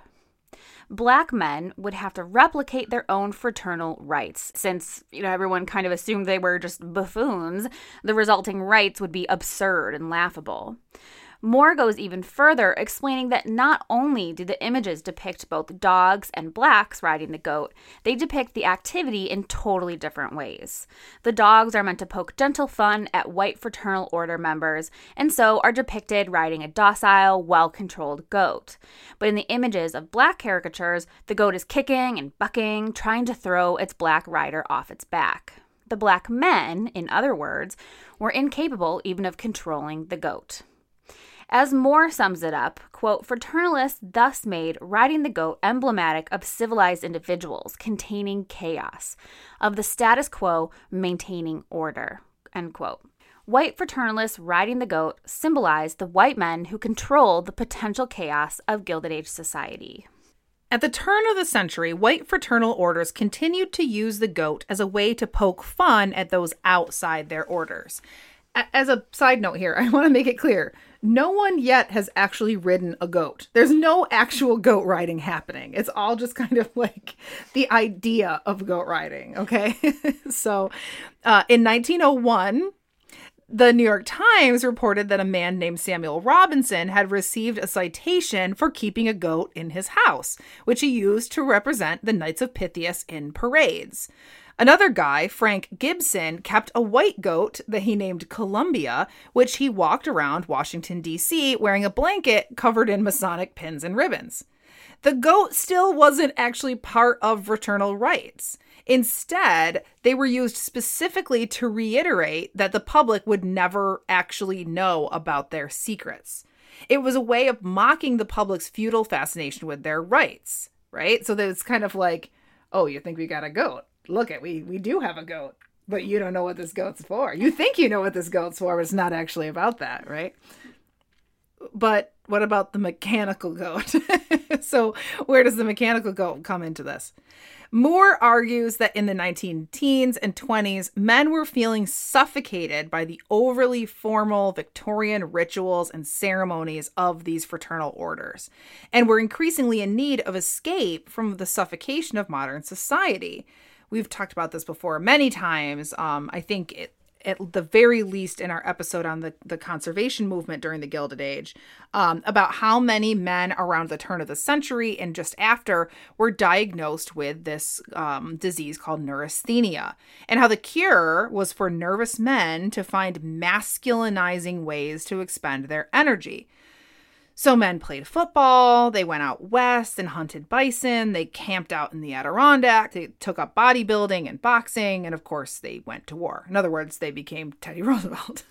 Black men would have to replicate their own fraternal rites. Since, you know, everyone kind of assumed they were just buffoons, the resulting rites would be absurd and laughable. Moore goes even further, explaining that not only do the images depict both dogs and blacks riding the goat, they depict the activity in totally different ways. The dogs are meant to poke gentle fun at white fraternal order members, and so are depicted riding a docile, well-controlled goat. But in the images of black caricatures, the goat is kicking and bucking, trying to throw its black rider off its back. The black men, in other words, were incapable even of controlling the goat. As Moore sums it up, quote, fraternalists thus made riding the goat emblematic of civilized individuals containing chaos, of the status quo maintaining order, end quote. White fraternalists riding the goat symbolized the white men who controlled the potential chaos of Gilded Age society. At the turn of the century, white fraternal orders continued to use the goat as a way to poke fun at those outside their orders. As a side note here, I want to make it clear, no one yet has actually ridden a goat. There's no actual goat riding happening. It's all just kind of like the idea of goat riding, okay? so uh, in nineteen oh one, the New York Times reported that a man named Samuel Robinson had received a citation for keeping a goat in his house, which he used to represent the Knights of Pythias in parades. Another guy, Frank Gibson, kept a white goat that he named Columbia, which he walked around Washington, D C wearing a blanket covered in Masonic pins and ribbons. The goat still wasn't actually part of fraternal rites. Instead, they were used specifically to reiterate that the public would never actually know about their secrets. It was a way of mocking the public's feudal fascination with their rites, right? So that it's kind of like, oh, you think we got a goat? Look at, we we do have a goat, but you don't know what this goat's for. You think you know what this goat's for, but it's not actually about that, right? But what about the mechanical goat? So where does the mechanical goat come into this? Moore argues that in the nineteen teens and twenties, men were feeling suffocated by the overly formal Victorian rituals and ceremonies of these fraternal orders, and were increasingly in need of escape from the suffocation of modern society. We've talked about this before many times. Um, I think it, at the very least in our episode on the, the conservation movement during the Gilded Age, um, about how many men around the turn of the century and just after were diagnosed with this um, disease called neurasthenia, and how the cure was for nervous men to find masculinizing ways to expend their energy. So men played football, they went out west and hunted bison, they camped out in the Adirondack, they took up bodybuilding and boxing, and of course they went to war. In other words, they became Teddy Roosevelt.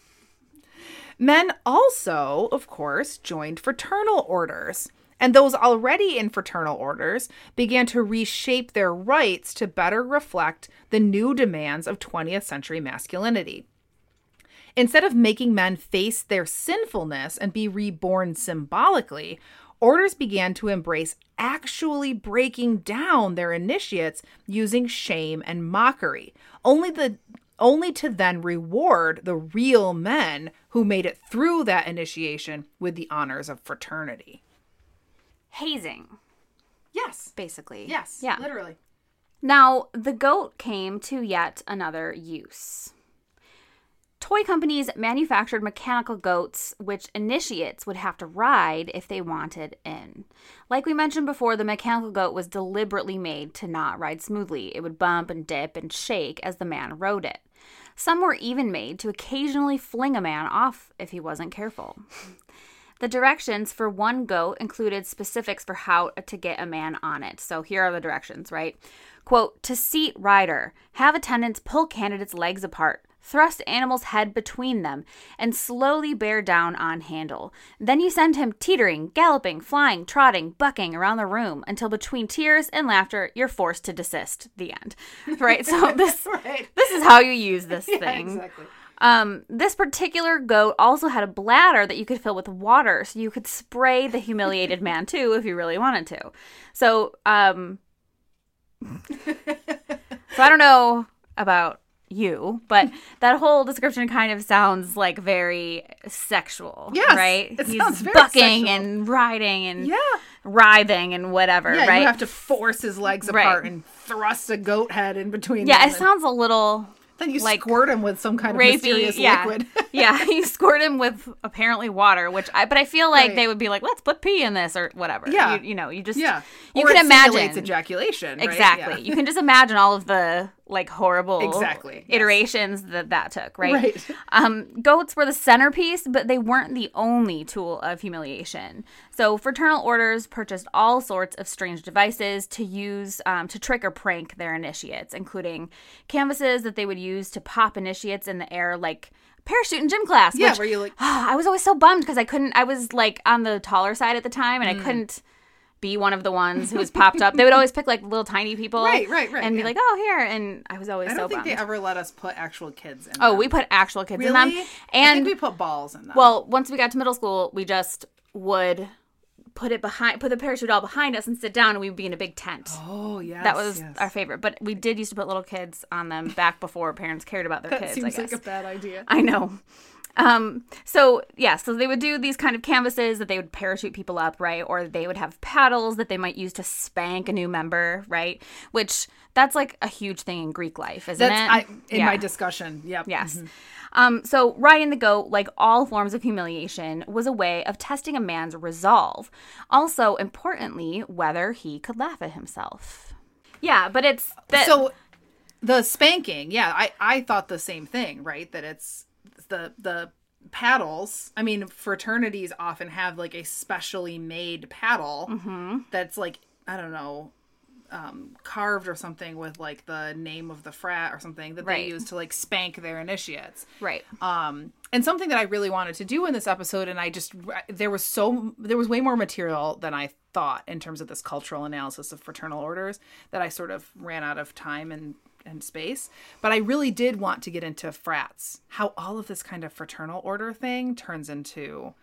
Men also, of course, joined fraternal orders, and those already in fraternal orders began to reshape their rites to better reflect the new demands of twentieth century masculinity. Instead of making men face their sinfulness and be reborn symbolically, orders began to embrace actually breaking down their initiates using shame and mockery, only the only to then reward the real men who made it through that initiation with the honors of fraternity. Hazing. Yes. Basically. Yes. Yeah. Literally. Now, the goat came to yet another use. Toy companies manufactured mechanical goats, which initiates would have to ride if they wanted in. Like we mentioned before, the mechanical goat was deliberately made to not ride smoothly. It would bump and dip and shake as the man rode it. Some were even made to occasionally fling a man off if he wasn't careful. The directions for one goat included specifics for how to get a man on it. So here are the directions, right? Quote, to seat rider, have attendants pull candidate's legs apart. Thrust animal's head between them, and slowly bear down on handle. Then you send him teetering, galloping, flying, trotting, bucking around the room until between tears and laughter, you're forced to desist. The end. Right? So this, Right. this is how you use this Yeah, thing. exactly. Um, this particular goat also had a bladder that you could fill with water, so you could spray the humiliated man too if you really wanted to. So, um, so I don't know about you, but that whole description kind of sounds like very sexual. Yes, right? it He's sounds very bucking sexual. and riding and Yeah. writhing and whatever, Yeah, right? you have to force his legs Right. apart and thrust a goat head in between yeah, them. it sounds a little Then you like squirt him with some kind of rapey, mysterious yeah. liquid. Yeah, you squirt him with apparently water, which I, but I feel like Right. they would be like, let's put pee in this or whatever. Yeah. You, you know, you just, Yeah. you Or can it imagine. simulates ejaculation. Right? Exactly. Yeah. You can just imagine all of the like horrible Exactly, yes. iterations that that took, right? Right. Um, goats were the centerpiece, but they weren't the only tool of humiliation. So fraternal orders purchased all sorts of strange devices to use um, to trick or prank their initiates, including canvases that they would use to pop initiates in the air, like parachute in gym class. Yeah, which, where you like... I was always so bummed because I couldn't, I was like on the taller side at the time and Mm. I couldn't be one of the ones who was popped up. They would always pick like little tiny people. Right, right, right, And be yeah. like, oh, here. And I was always I so don't think bummed. they ever let us put actual kids in oh, them. we put actual kids Really? in them. I And, think we put balls in them. well, once we got to middle school, we just would put it behind, put the parachute all behind us and sit down and we would be in a big tent. oh, yes. that was yes. our favorite. But we did used to put little kids on them back before parents cared about their That kids, seems I guess. like a bad idea. I know. Um, so yeah, so they would do these kind of canvases that they would parachute people up, right? Or they would have paddles that they might use to spank a new member, right? Which that's like a huge thing in Greek life, isn't That's it? I, in Yeah. my discussion. Yep. Yes. Mhm. Um, so riding the goat, like all forms of humiliation, was a way of testing a man's resolve. Also, importantly, whether he could laugh at himself. Yeah, but it's that. So the spanking, yeah, I, I thought the same thing, right? That it's the the paddles. I mean, fraternities often have like a specially made paddle Mm-hmm. that's like, I don't know, um, carved or something with like the name of the frat or something that Right. they use to like spank their initiates. right. Um, and something that I really wanted to do in this episode, and I just, there was so, there was way more material than I thought in terms of this cultural analysis of fraternal orders that I sort of ran out of time and, and space. But I really did want to get into frats, how all of this kind of fraternal order thing turns into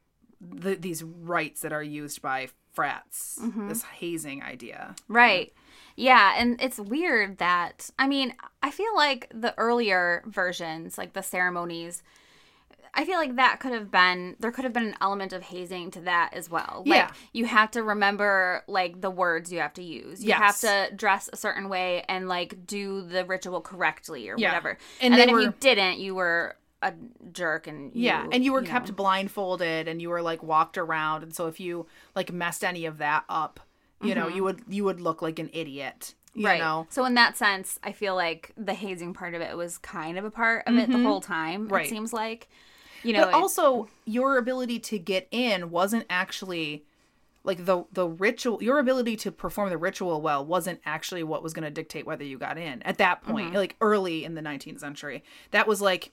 the, these rites that are used by frats, this hazing idea. Right. Yeah, and it's weird that, I mean, I feel like the earlier versions, like the ceremonies, I feel like that could have been, there could have been an element of hazing to that as well. Like, Yeah. you have to remember, like, the words you have to use. You Yes. have to dress a certain way and, like, do the ritual correctly or Yeah. whatever. And And, they then were- if you didn't, you were a jerk and you, Yeah, and you were know. kept blindfolded, and you were like walked around, and so if you like messed any of that up, you know, you would you would look like an idiot. You right. know, So in that sense, I feel like the hazing part of it was kind of a part of it the whole time. Right. It seems like, you know, but also your ability to get in wasn't actually like the the ritual. Your ability to perform the ritual well wasn't actually what was going to dictate whether you got in at that point. Like early in the nineteenth century, that was like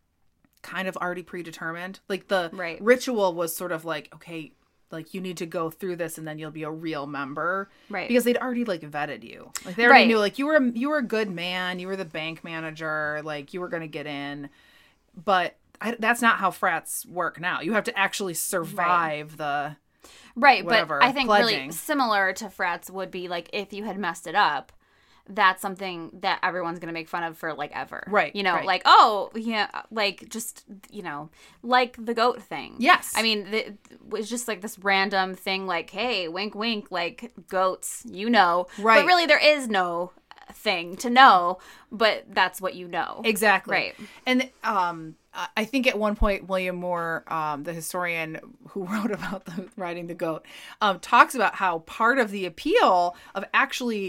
kind of already predetermined. Like the Right. ritual was sort of like, okay, like you need to go through this and then you'll be a real member. Right. Because they'd already like vetted you. Like they already Right. knew like you were you were a good man, you were the bank manager, like you were going to get in. But I, that's not how frats work now. You have to actually survive the right. whatever, But I think pledging. really similar to frats would be like if you had messed it up, that's something that everyone's going to make fun of for like ever. Right, You know, right. like, oh, yeah, like just, you know, like the goat thing. Yes. I mean, the, it was just like this random thing like, hey, wink, wink, like goats, you know. Right. But really there is no thing to know, but that's what you know. Exactly. Right. And um, I- I think at one point, William Moore, um, the historian who wrote about the riding the goat, um, talks about how part of the appeal of actually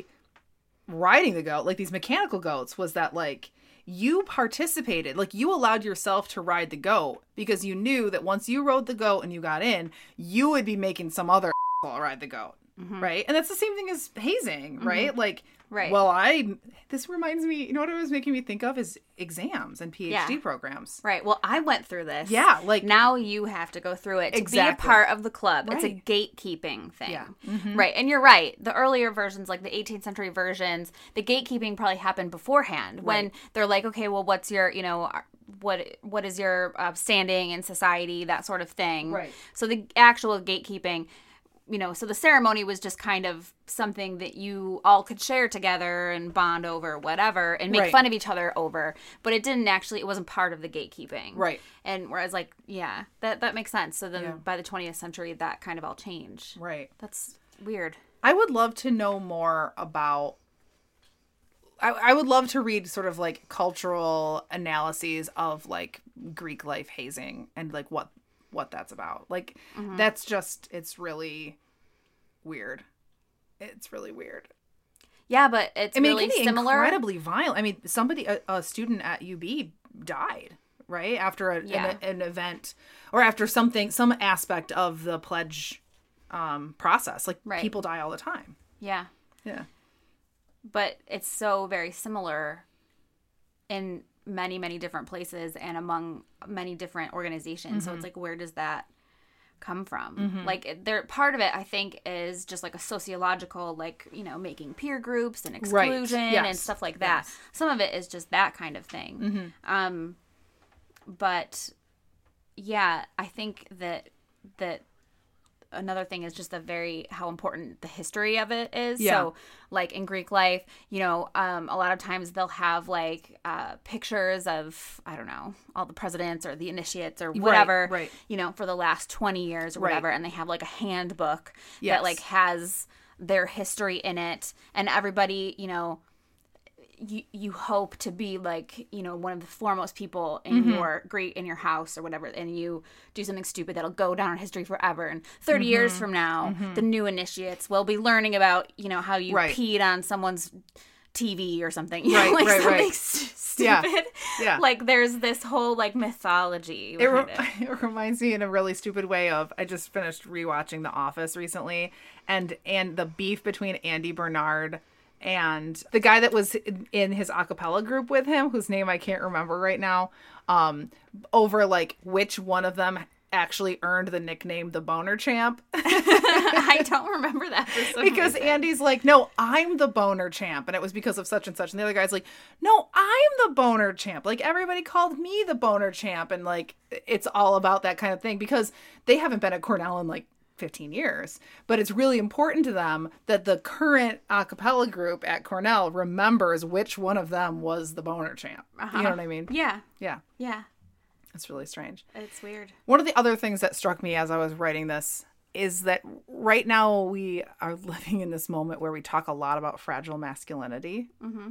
riding the goat, like these mechanical goats, was that like you participated, like you allowed yourself to ride the goat because you knew that once you rode the goat and you got in, you would be making some other ride the goat. Right. And that's the same thing as hazing, right? Like, Right. well, I, this reminds me, you know what it was making me think of is exams and PhD Yeah. programs. Right. Well, I went through this. Yeah, like- now you have to go through it to Exactly. be a part of the club. It's a Right. gatekeeping thing. Yeah. Right. And you're right. The earlier versions, like the eighteenth century versions, the gatekeeping probably happened beforehand when Right. they're like, okay, well, what's your, you know, what what is your uh, standing in society, that sort of thing. Right. So the actual gatekeeping, you know, so the ceremony was just kind of something that you all could share together and bond over, whatever, and make Right. fun of each other over. But it didn't actually, it wasn't part of the gatekeeping. Right. And whereas, like, yeah, that, that makes sense. So then Yeah. by the twentieth century, that kind of all changed. Right. That's weird. I would love to know more about. I, I would love to read sort of like cultural analyses of like Greek life hazing and like what what that's about. Like that's just it's really weird. It's really weird. Yeah, but it's I mean, really it can be similar. incredibly violent. I mean, somebody a, a student at U B died right after a, Yeah. an, an event or after something some aspect of the pledge um, process. Like Right. people die all the time. Yeah. Yeah. But it's so very similar in many, many different places and among many different organizations. So it's like, where does that come from? Like, it- there, part of it, I think, is just like a sociological, like, you know, making peer groups and Right. exclusion and Yes. stuff like that. Yes. Some of it is just that kind of thing. Um, but yeah, I think that that another thing is just the very how important the history of it is. Yeah. So like in Greek life, you know, um, a lot of times they'll have like uh, pictures of, I don't know, all the presidents or the initiates or whatever, right. you know, for the last twenty years or Right. whatever. And they have like a handbook Yes. that like has their history in it. And everybody, you know, you you hope to be like, you know, one of the foremost people in Mm-hmm. your great in your house or whatever, and you do something stupid that'll go down in history forever. And thirty years Mm-hmm. from now, the new initiates will be learning about, you know, how you Right. peed on someone's T V or something. You know, Right, like right, something right. s- Yeah. stupid. Yeah. Like there's this whole like mythology It, behind re- it. it reminds me in a really stupid way of I just finished rewatching The Office recently, and and the beef between Andy Bernard and the guy that was in, in his a cappella group with him, whose name I can't remember right now, um, over like which one of them actually earned the nickname the Boner Champ. I don't remember that for some Because reason. Andy's like, no, I'm the Boner Champ, and it was because of such and such. And the other guy's like, no, I'm the Boner Champ. Like, everybody called me the Boner Champ, and like, it's all about that kind of thing because they haven't been at Cornell in like fifteen years. But it's really important to them that the current a cappella group at Cornell remembers which one of them was the Boner Champ. You know what I mean? Yeah. Yeah. Yeah. It's really strange. It's weird. One of the other things that struck me as I was writing this is that right now we are living in this moment where we talk a lot about fragile masculinity. Mm-hmm.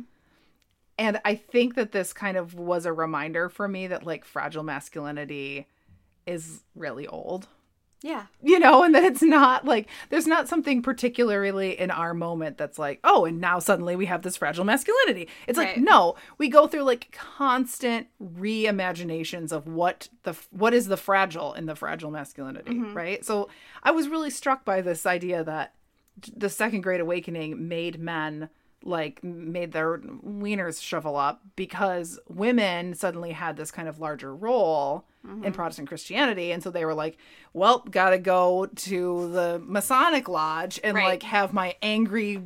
And I think that this kind of was a reminder for me that, like, fragile masculinity is really old. Yeah. You know, and that it's not like, there's not something particularly in our moment that's like, oh, and now suddenly we have this fragile masculinity. It's Right. like, no, we go through like constant reimaginations of what the, what is the fragile in the fragile masculinity, Mm-hmm. right? So I was really struck by this idea that the Second Great Awakening made men like made their wieners shrivel up because women suddenly had this kind of larger role mm-hmm. in Protestant Christianity. And so they were like, well, gotta go to the Masonic Lodge and Right. like have my angry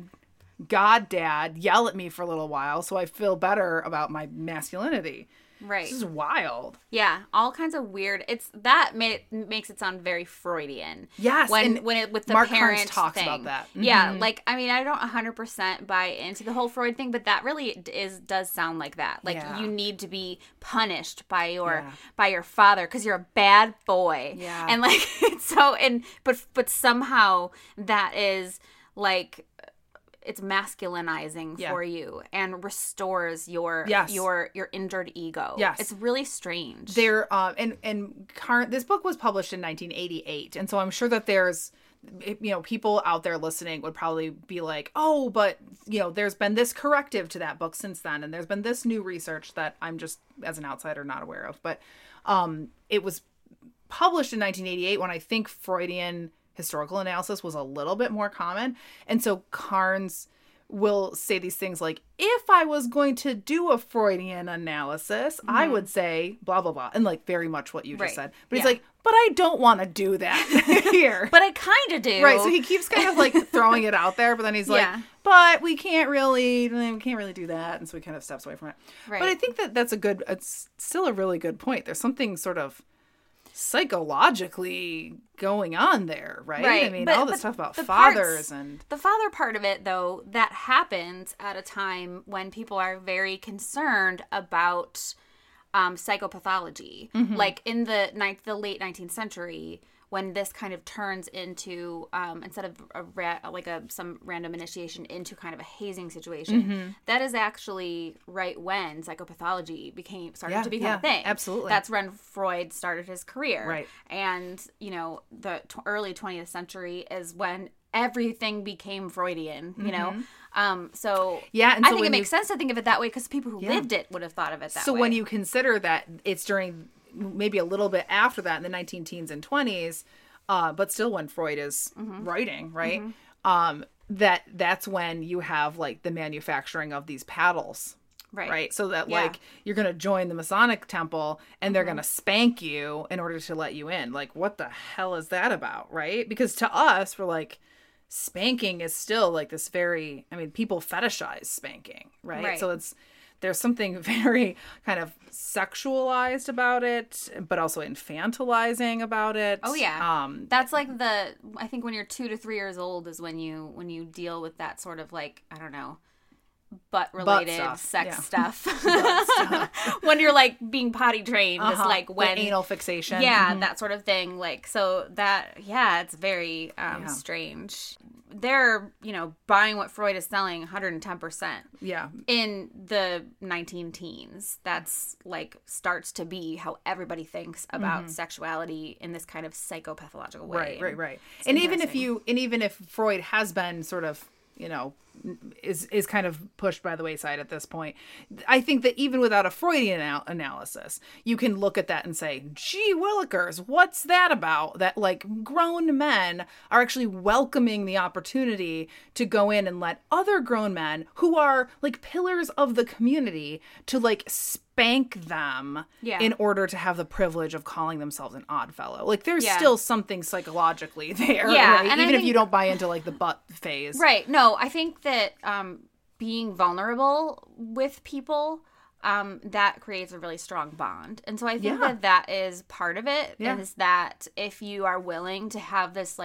god dad yell at me for a little while so I feel better about my masculinity. Right. This is wild. Yeah, all kinds of weird. It's that made it makes it sound very Freudian. Yes, when and when it with the Mark parent Carnes talks thing. about that. Yeah, Mhm. like I mean, I don't one hundred percent buy into the whole Freud thing, but that really is does sound like that. Like Yeah. you need to be punished by your Yeah. by your father because you're a bad boy. Yeah. and like it's so and but but somehow that is like. It's masculinizing Yeah. for you and restores your Yes. your your injured ego. Yes. It's really strange. There, um, and and Car- this book was published in nineteen eighty-eight, and so I'm sure that there's, you know, people out there listening would probably be like, oh, but you know, there's been this corrective to that book since then, and there's been this new research that I'm just as an outsider not aware of. But um, it was published in nineteen eighty-eight when I think Freudian historical analysis was a little bit more common. And so Carnes will say these things like, if I was going to do a Freudian analysis, mm-hmm. I would say blah, blah, blah. And like very much what you just Right. said. But Yeah. he's like, but I don't want to do that here. But I kind of do. Right. So he keeps kind of like throwing it out there, but then he's like, Yeah. but we can't really, we can't really do that. And so he kind of steps away from it. Right. But I think that that's a good, it's still a really good point. There's something sort of psychologically going on there, right? Right. I mean, But- all this but stuff about the fathers parts- and the father part of it, though, that happens at a time when people are very concerned about um, psychopathology. Mm-hmm. Like in the ninth, the late nineteenth century, when this kind of turns into um, instead of a ra- like a some random initiation into kind of a hazing situation, Mm-hmm. that is actually right when psychopathology became started Yeah, to become yeah, a thing. absolutely. That's when Freud started his career. Right. And, you know, the t- early twentieth century is when everything became Freudian, you know? Um, so Yeah, and I so think it when makes you- sense to think of it that way because people who Yeah. lived it would have thought of it that so way. when you consider that it's during maybe a little bit after that in the nineteen teens and twenties, uh, but still when Freud is Mm-hmm. writing, right? Um, that that's when you have like the manufacturing of these paddles. Right. Right. So that Yeah. like you're going to join the Masonic temple and they're going to spank you in order to let you in. Like, what the hell is that about? Right. Because to us, we're like, spanking is still like this very, I mean, people fetishize spanking. Right. Right. So it's, there's something very kind of sexualized about it, but also infantilizing about it. Oh yeah. Um, That's like the I think when you're two to three years old is when you when you deal with that sort of like, I don't know, butt related stuff. sex Yeah. stuff. When you're like being potty trained is uh-huh. like The when anal fixation. Yeah, Mhm. that sort of thing. Like, so that, yeah, it's very um, Yeah. strange. They're, you know, buying what Freud is selling one hundred ten percent Yeah. in the nineteen teens. That's like starts to be how everybody thinks about sexuality in this kind of psychopathological way. Right, right, right. It's And even if interesting. you, and even if Freud has been sort of, you know, is is kind of pushed by the wayside at this point, I think that even without a Freudian anal- analysis, you can look at that and say, gee willikers, what's that about? That like grown men are actually welcoming the opportunity to go in and let other grown men who are like pillars of the community to like spank them Yeah. in order to have the privilege of calling themselves an odd fellow. Like there's Yeah. still something psychologically there, Yeah, right? and I Even if think- you don't buy into like the butt phase. Right. No, I think that um, being vulnerable with people, um, that creates a really strong bond. And so I think Yeah. that that is part of it, Yeah. is that if you are willing to have this like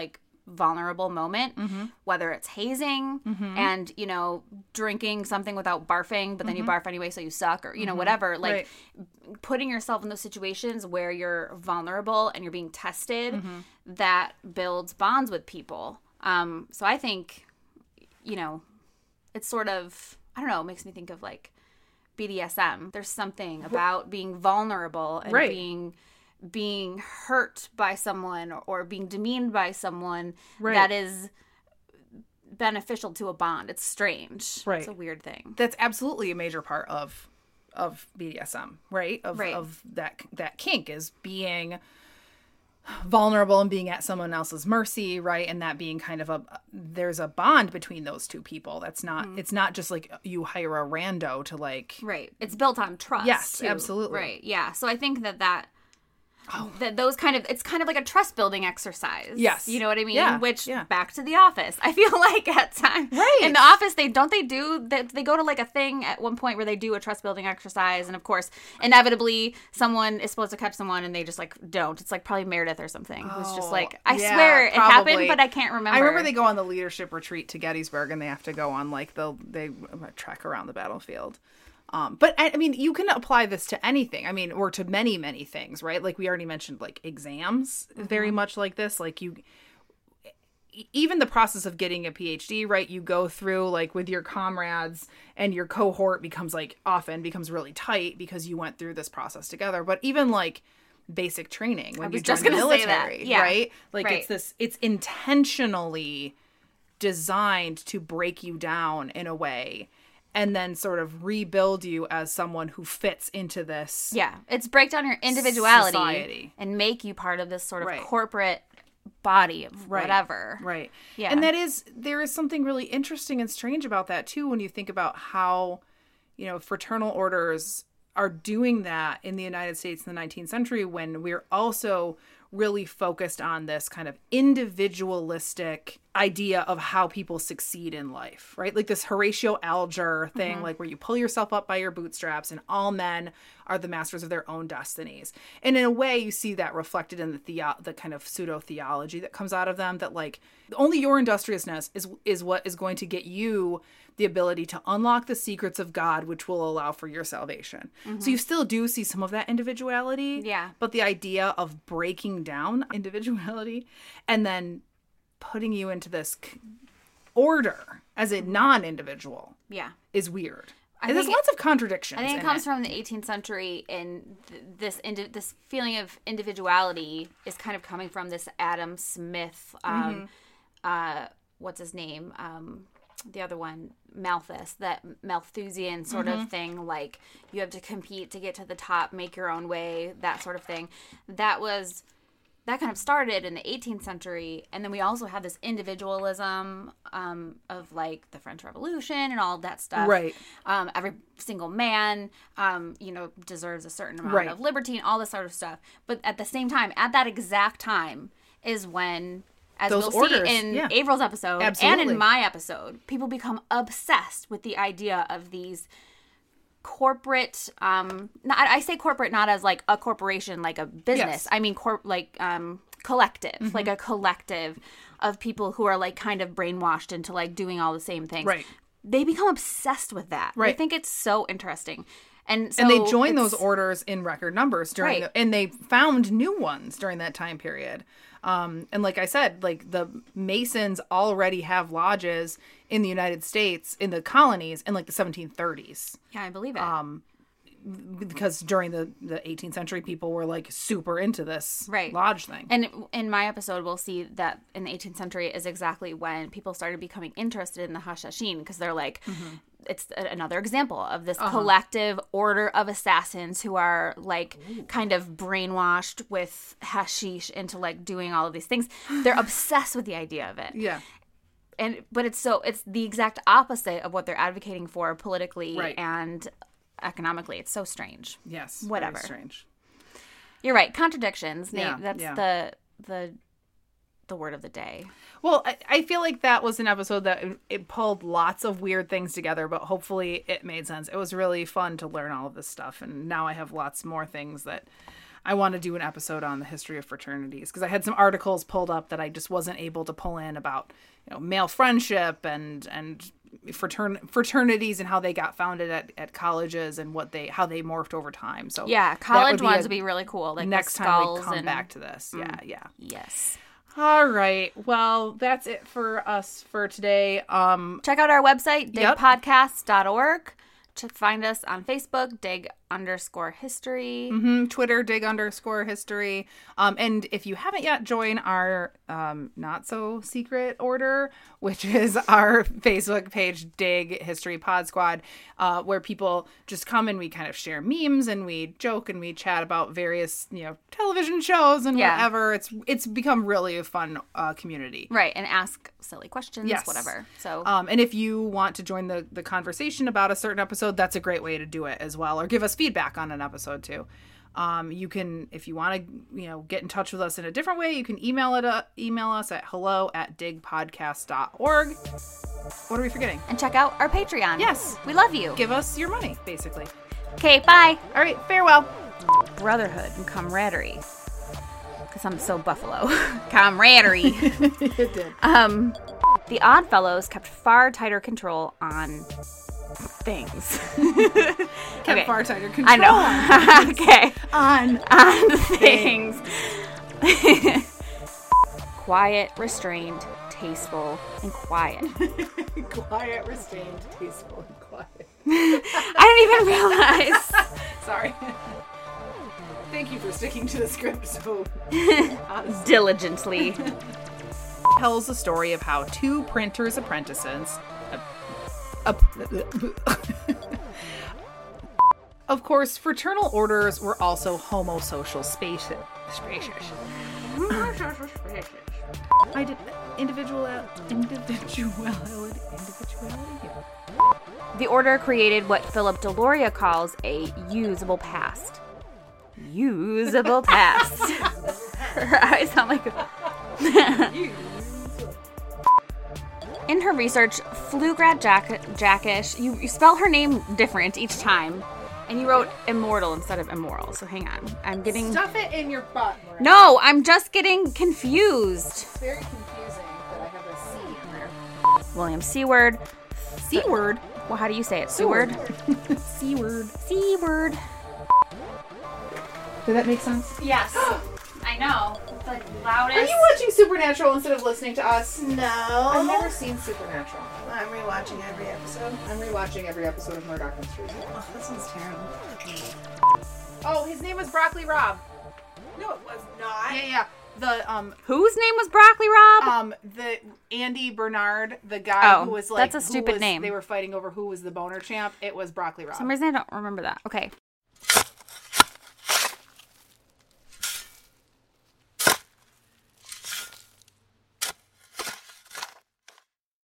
vulnerable moment, Mm-hmm. whether it's hazing Mm-hmm. and, you know, drinking something without barfing, but then Mm-hmm. you barf anyway, so you suck, or, you know, whatever. Like, Right. putting yourself in those situations where you're vulnerable and you're being tested, Mm-hmm. that builds bonds with people. Um, so I think, you know, it's sort of, I don't know, it makes me think of like B D S M. There's something about being vulnerable and Right. being being hurt by someone or being demeaned by someone Right. that is beneficial to a bond. It's strange. Right. It's a weird thing. That's absolutely a major part of of B D S M, right? Of Right. of that that kink is being vulnerable and being at someone else's mercy, right? And that being kind of a there's a bond between those two people. That's not it's not just like you hire a rando to like Right. It's built on trust. Yes, too. absolutely. Right. Yeah. So I think that that that those kind of it's kind of like a trust building exercise. Yes. You know what I mean? Yeah, Which yeah. back to The Office. I feel like at times Right. in The Office they don't they do they, they go to like a thing at one point where they do a trust building exercise, and of course inevitably someone is supposed to catch someone and they just like don't. It's like probably Meredith or something who's just like I Oh, yeah, swear it happened probably. but I can't remember. I remember they go on the leadership retreat to Gettysburg and they have to go on like the they trek around the battlefield. Um, but I, I mean, you can apply this to anything. I mean, or to many, many things, right? Like we already mentioned, like exams, very much like this. Like you, e- even the process of getting a PhD, right? You go through like with your comrades, and your cohort becomes like often becomes really tight because you went through this process together. But even like basic training when I you was join just the gonna say that. military, Yeah. right? Like Right. it's this, it's intentionally designed to break you down in a way and then sort of rebuild you as someone who fits into this. Yeah, it's break down your individuality Society. and make you part of this sort of Right. corporate body of Right. whatever. Right. Yeah. And that is, there is something really interesting and strange about that too when you think about how, you know, fraternal orders are doing that in the United States in the nineteenth century when we're also really focused on this kind of individualistic idea of how people succeed in life, right? Like this Horatio Alger thing, Mm-hmm. like where you pull yourself up by your bootstraps and all men are the masters of their own destinies. And in a way, you see that reflected in the theo- the kind of pseudo theology that comes out of them, that like only your industriousness is is what is going to get you the ability to unlock the secrets of God, which will allow for your salvation. So you still do see some of that individuality. Yeah. But the idea of breaking down individuality and then putting you into this c- order as a non-individual Yeah. is weird. I And there's think- lots of contradictions. I think it in comes from the eighteenth century, and th- this indi- this feeling of individuality is kind of coming from this Adam Smith, um, uh, what's his name? Um, the other one, Malthus, that Malthusian sort of thing, like you have to compete to get to the top, make your own way, that sort of thing. That was, that kind of started in the eighteenth century. And then we also have this individualism um, of like the French Revolution and all of that stuff. Right. Um, every single man, um, you know, deserves a certain amount Right. of liberty and all this sort of stuff. But at the same time, at that exact time is when, as Those we'll orders, see in yeah. April's episode and Absolutely. in my episode, people become obsessed with the idea of these corporate, um, not, I say corporate not as like a corporation, like a business. Yes. Mm-hmm. I mean, corp like um, collective, like a collective of people who are like kind of brainwashed into like doing all the same things. Right. They become obsessed with that. Right. I think it's so interesting. And so and they join it's- those orders in record numbers during Right. the, and they found new ones during that time period. Um, and like I said, like the Masons already have lodges in the United States, in the colonies, in like the seventeen thirties. Yeah, I believe it. Um, because during the, the eighteenth century, people were like super into this Right. lodge thing. And in my episode, we'll see that in the eighteenth century is exactly when people started becoming interested in the Hashashin, because they're like, it's a- another example of this collective order of assassins who are like kind of brainwashed with hashish into like doing all of these things. They're obsessed with the idea of it. yeah. And but it's so it's the exact opposite of what they're advocating for politically Right. and economically. It's so strange. Yes. Whatever. Very strange. You're right. Contradictions. Nate, Yeah, that's yeah. the the the word of the day. Well, I, I feel like that was an episode that it, it pulled lots of weird things together, but hopefully it made sense. It was really fun to learn all of this stuff, and now I have lots more things that I want to do an episode on the history of fraternities because I had some articles pulled up that I just wasn't able to pull in about, you know, male friendship and and fratern- fraternities and how they got founded at, at colleges and what they how they morphed over time. So yeah, college ones would be really cool. Like next time we come and... back to this. Mm. Yeah, yeah. Yes. All right. Well, that's it for us for today. Um, Check out our website, dig Yep. podcast dot org. To find us on Facebook, dig underscore history. Mm-hmm, Twitter, dig underscore history. Um, and if you haven't yet joined our um, not so secret order, which is our Facebook page, Dig History Pod Squad, uh, where people just come and we kind of share memes and we joke and we chat about various, you know, television shows and Yeah. whatever. It's it's become really a fun uh, community. Right, and ask silly questions, Yes. whatever. So Um, and if you want to join the, the conversation about a certain episode, that's a great way to do it as well. Or give us feedback on an episode too. Um, you can, if you want to, you know, get in touch with us in a different way, you can email it, uh, email us at hello at dig podcast dot org. What are we forgetting? and check out our Patreon. Yes. We love you. Give us your money, basically. Okay, bye. All right, farewell. Brotherhood and camaraderie. Because I'm so buffalo. Camaraderie. It did. Um, the Oddfellows kept far tighter control on things. Kept Okay. far tighter control. I know. Okay. On. On things. Quiet, restrained, tasteful, and quiet. Quiet, restrained, tasteful, and quiet. I didn't even realize. Sorry. Thank you for sticking to the script so honestly. Diligently. Tells the story of how two printers' apprentices. Uh, uh, of course, fraternal orders were also homosocial spaces. Spaces. I did individual individuality. Individuality. Yeah. The order created what Philip Deloria calls a usable past. Usable past. I sound like a... In her research, Flugrad Jack- Jackish, you, you spell her name different each time, and you wrote immortal instead of immoral. So hang on, I'm getting. Stuff it in your butt, Miranda. No, I'm just getting confused. It's very confusing that I have a C in there. William Seward. C word. Well, how do you say it? Seward. C word. Seward. Did that make sense? Yes, I know. It's like loudest. Are you watching Supernatural instead of listening to us? No. I've never seen Supernatural. I'm rewatching every episode. I'm rewatching every episode of Murdoch Mysteries. Oh, that sounds terrible. Oh, his name was Broccoli Rob. No, it was not. Yeah, yeah. The um Whose name was Broccoli Rob? um the Andy Bernard, the guy Oh, who was like that's a who stupid was- name. They were fighting over who was the boner champ. It was Broccoli Rob. For some reason I don't remember that. Okay.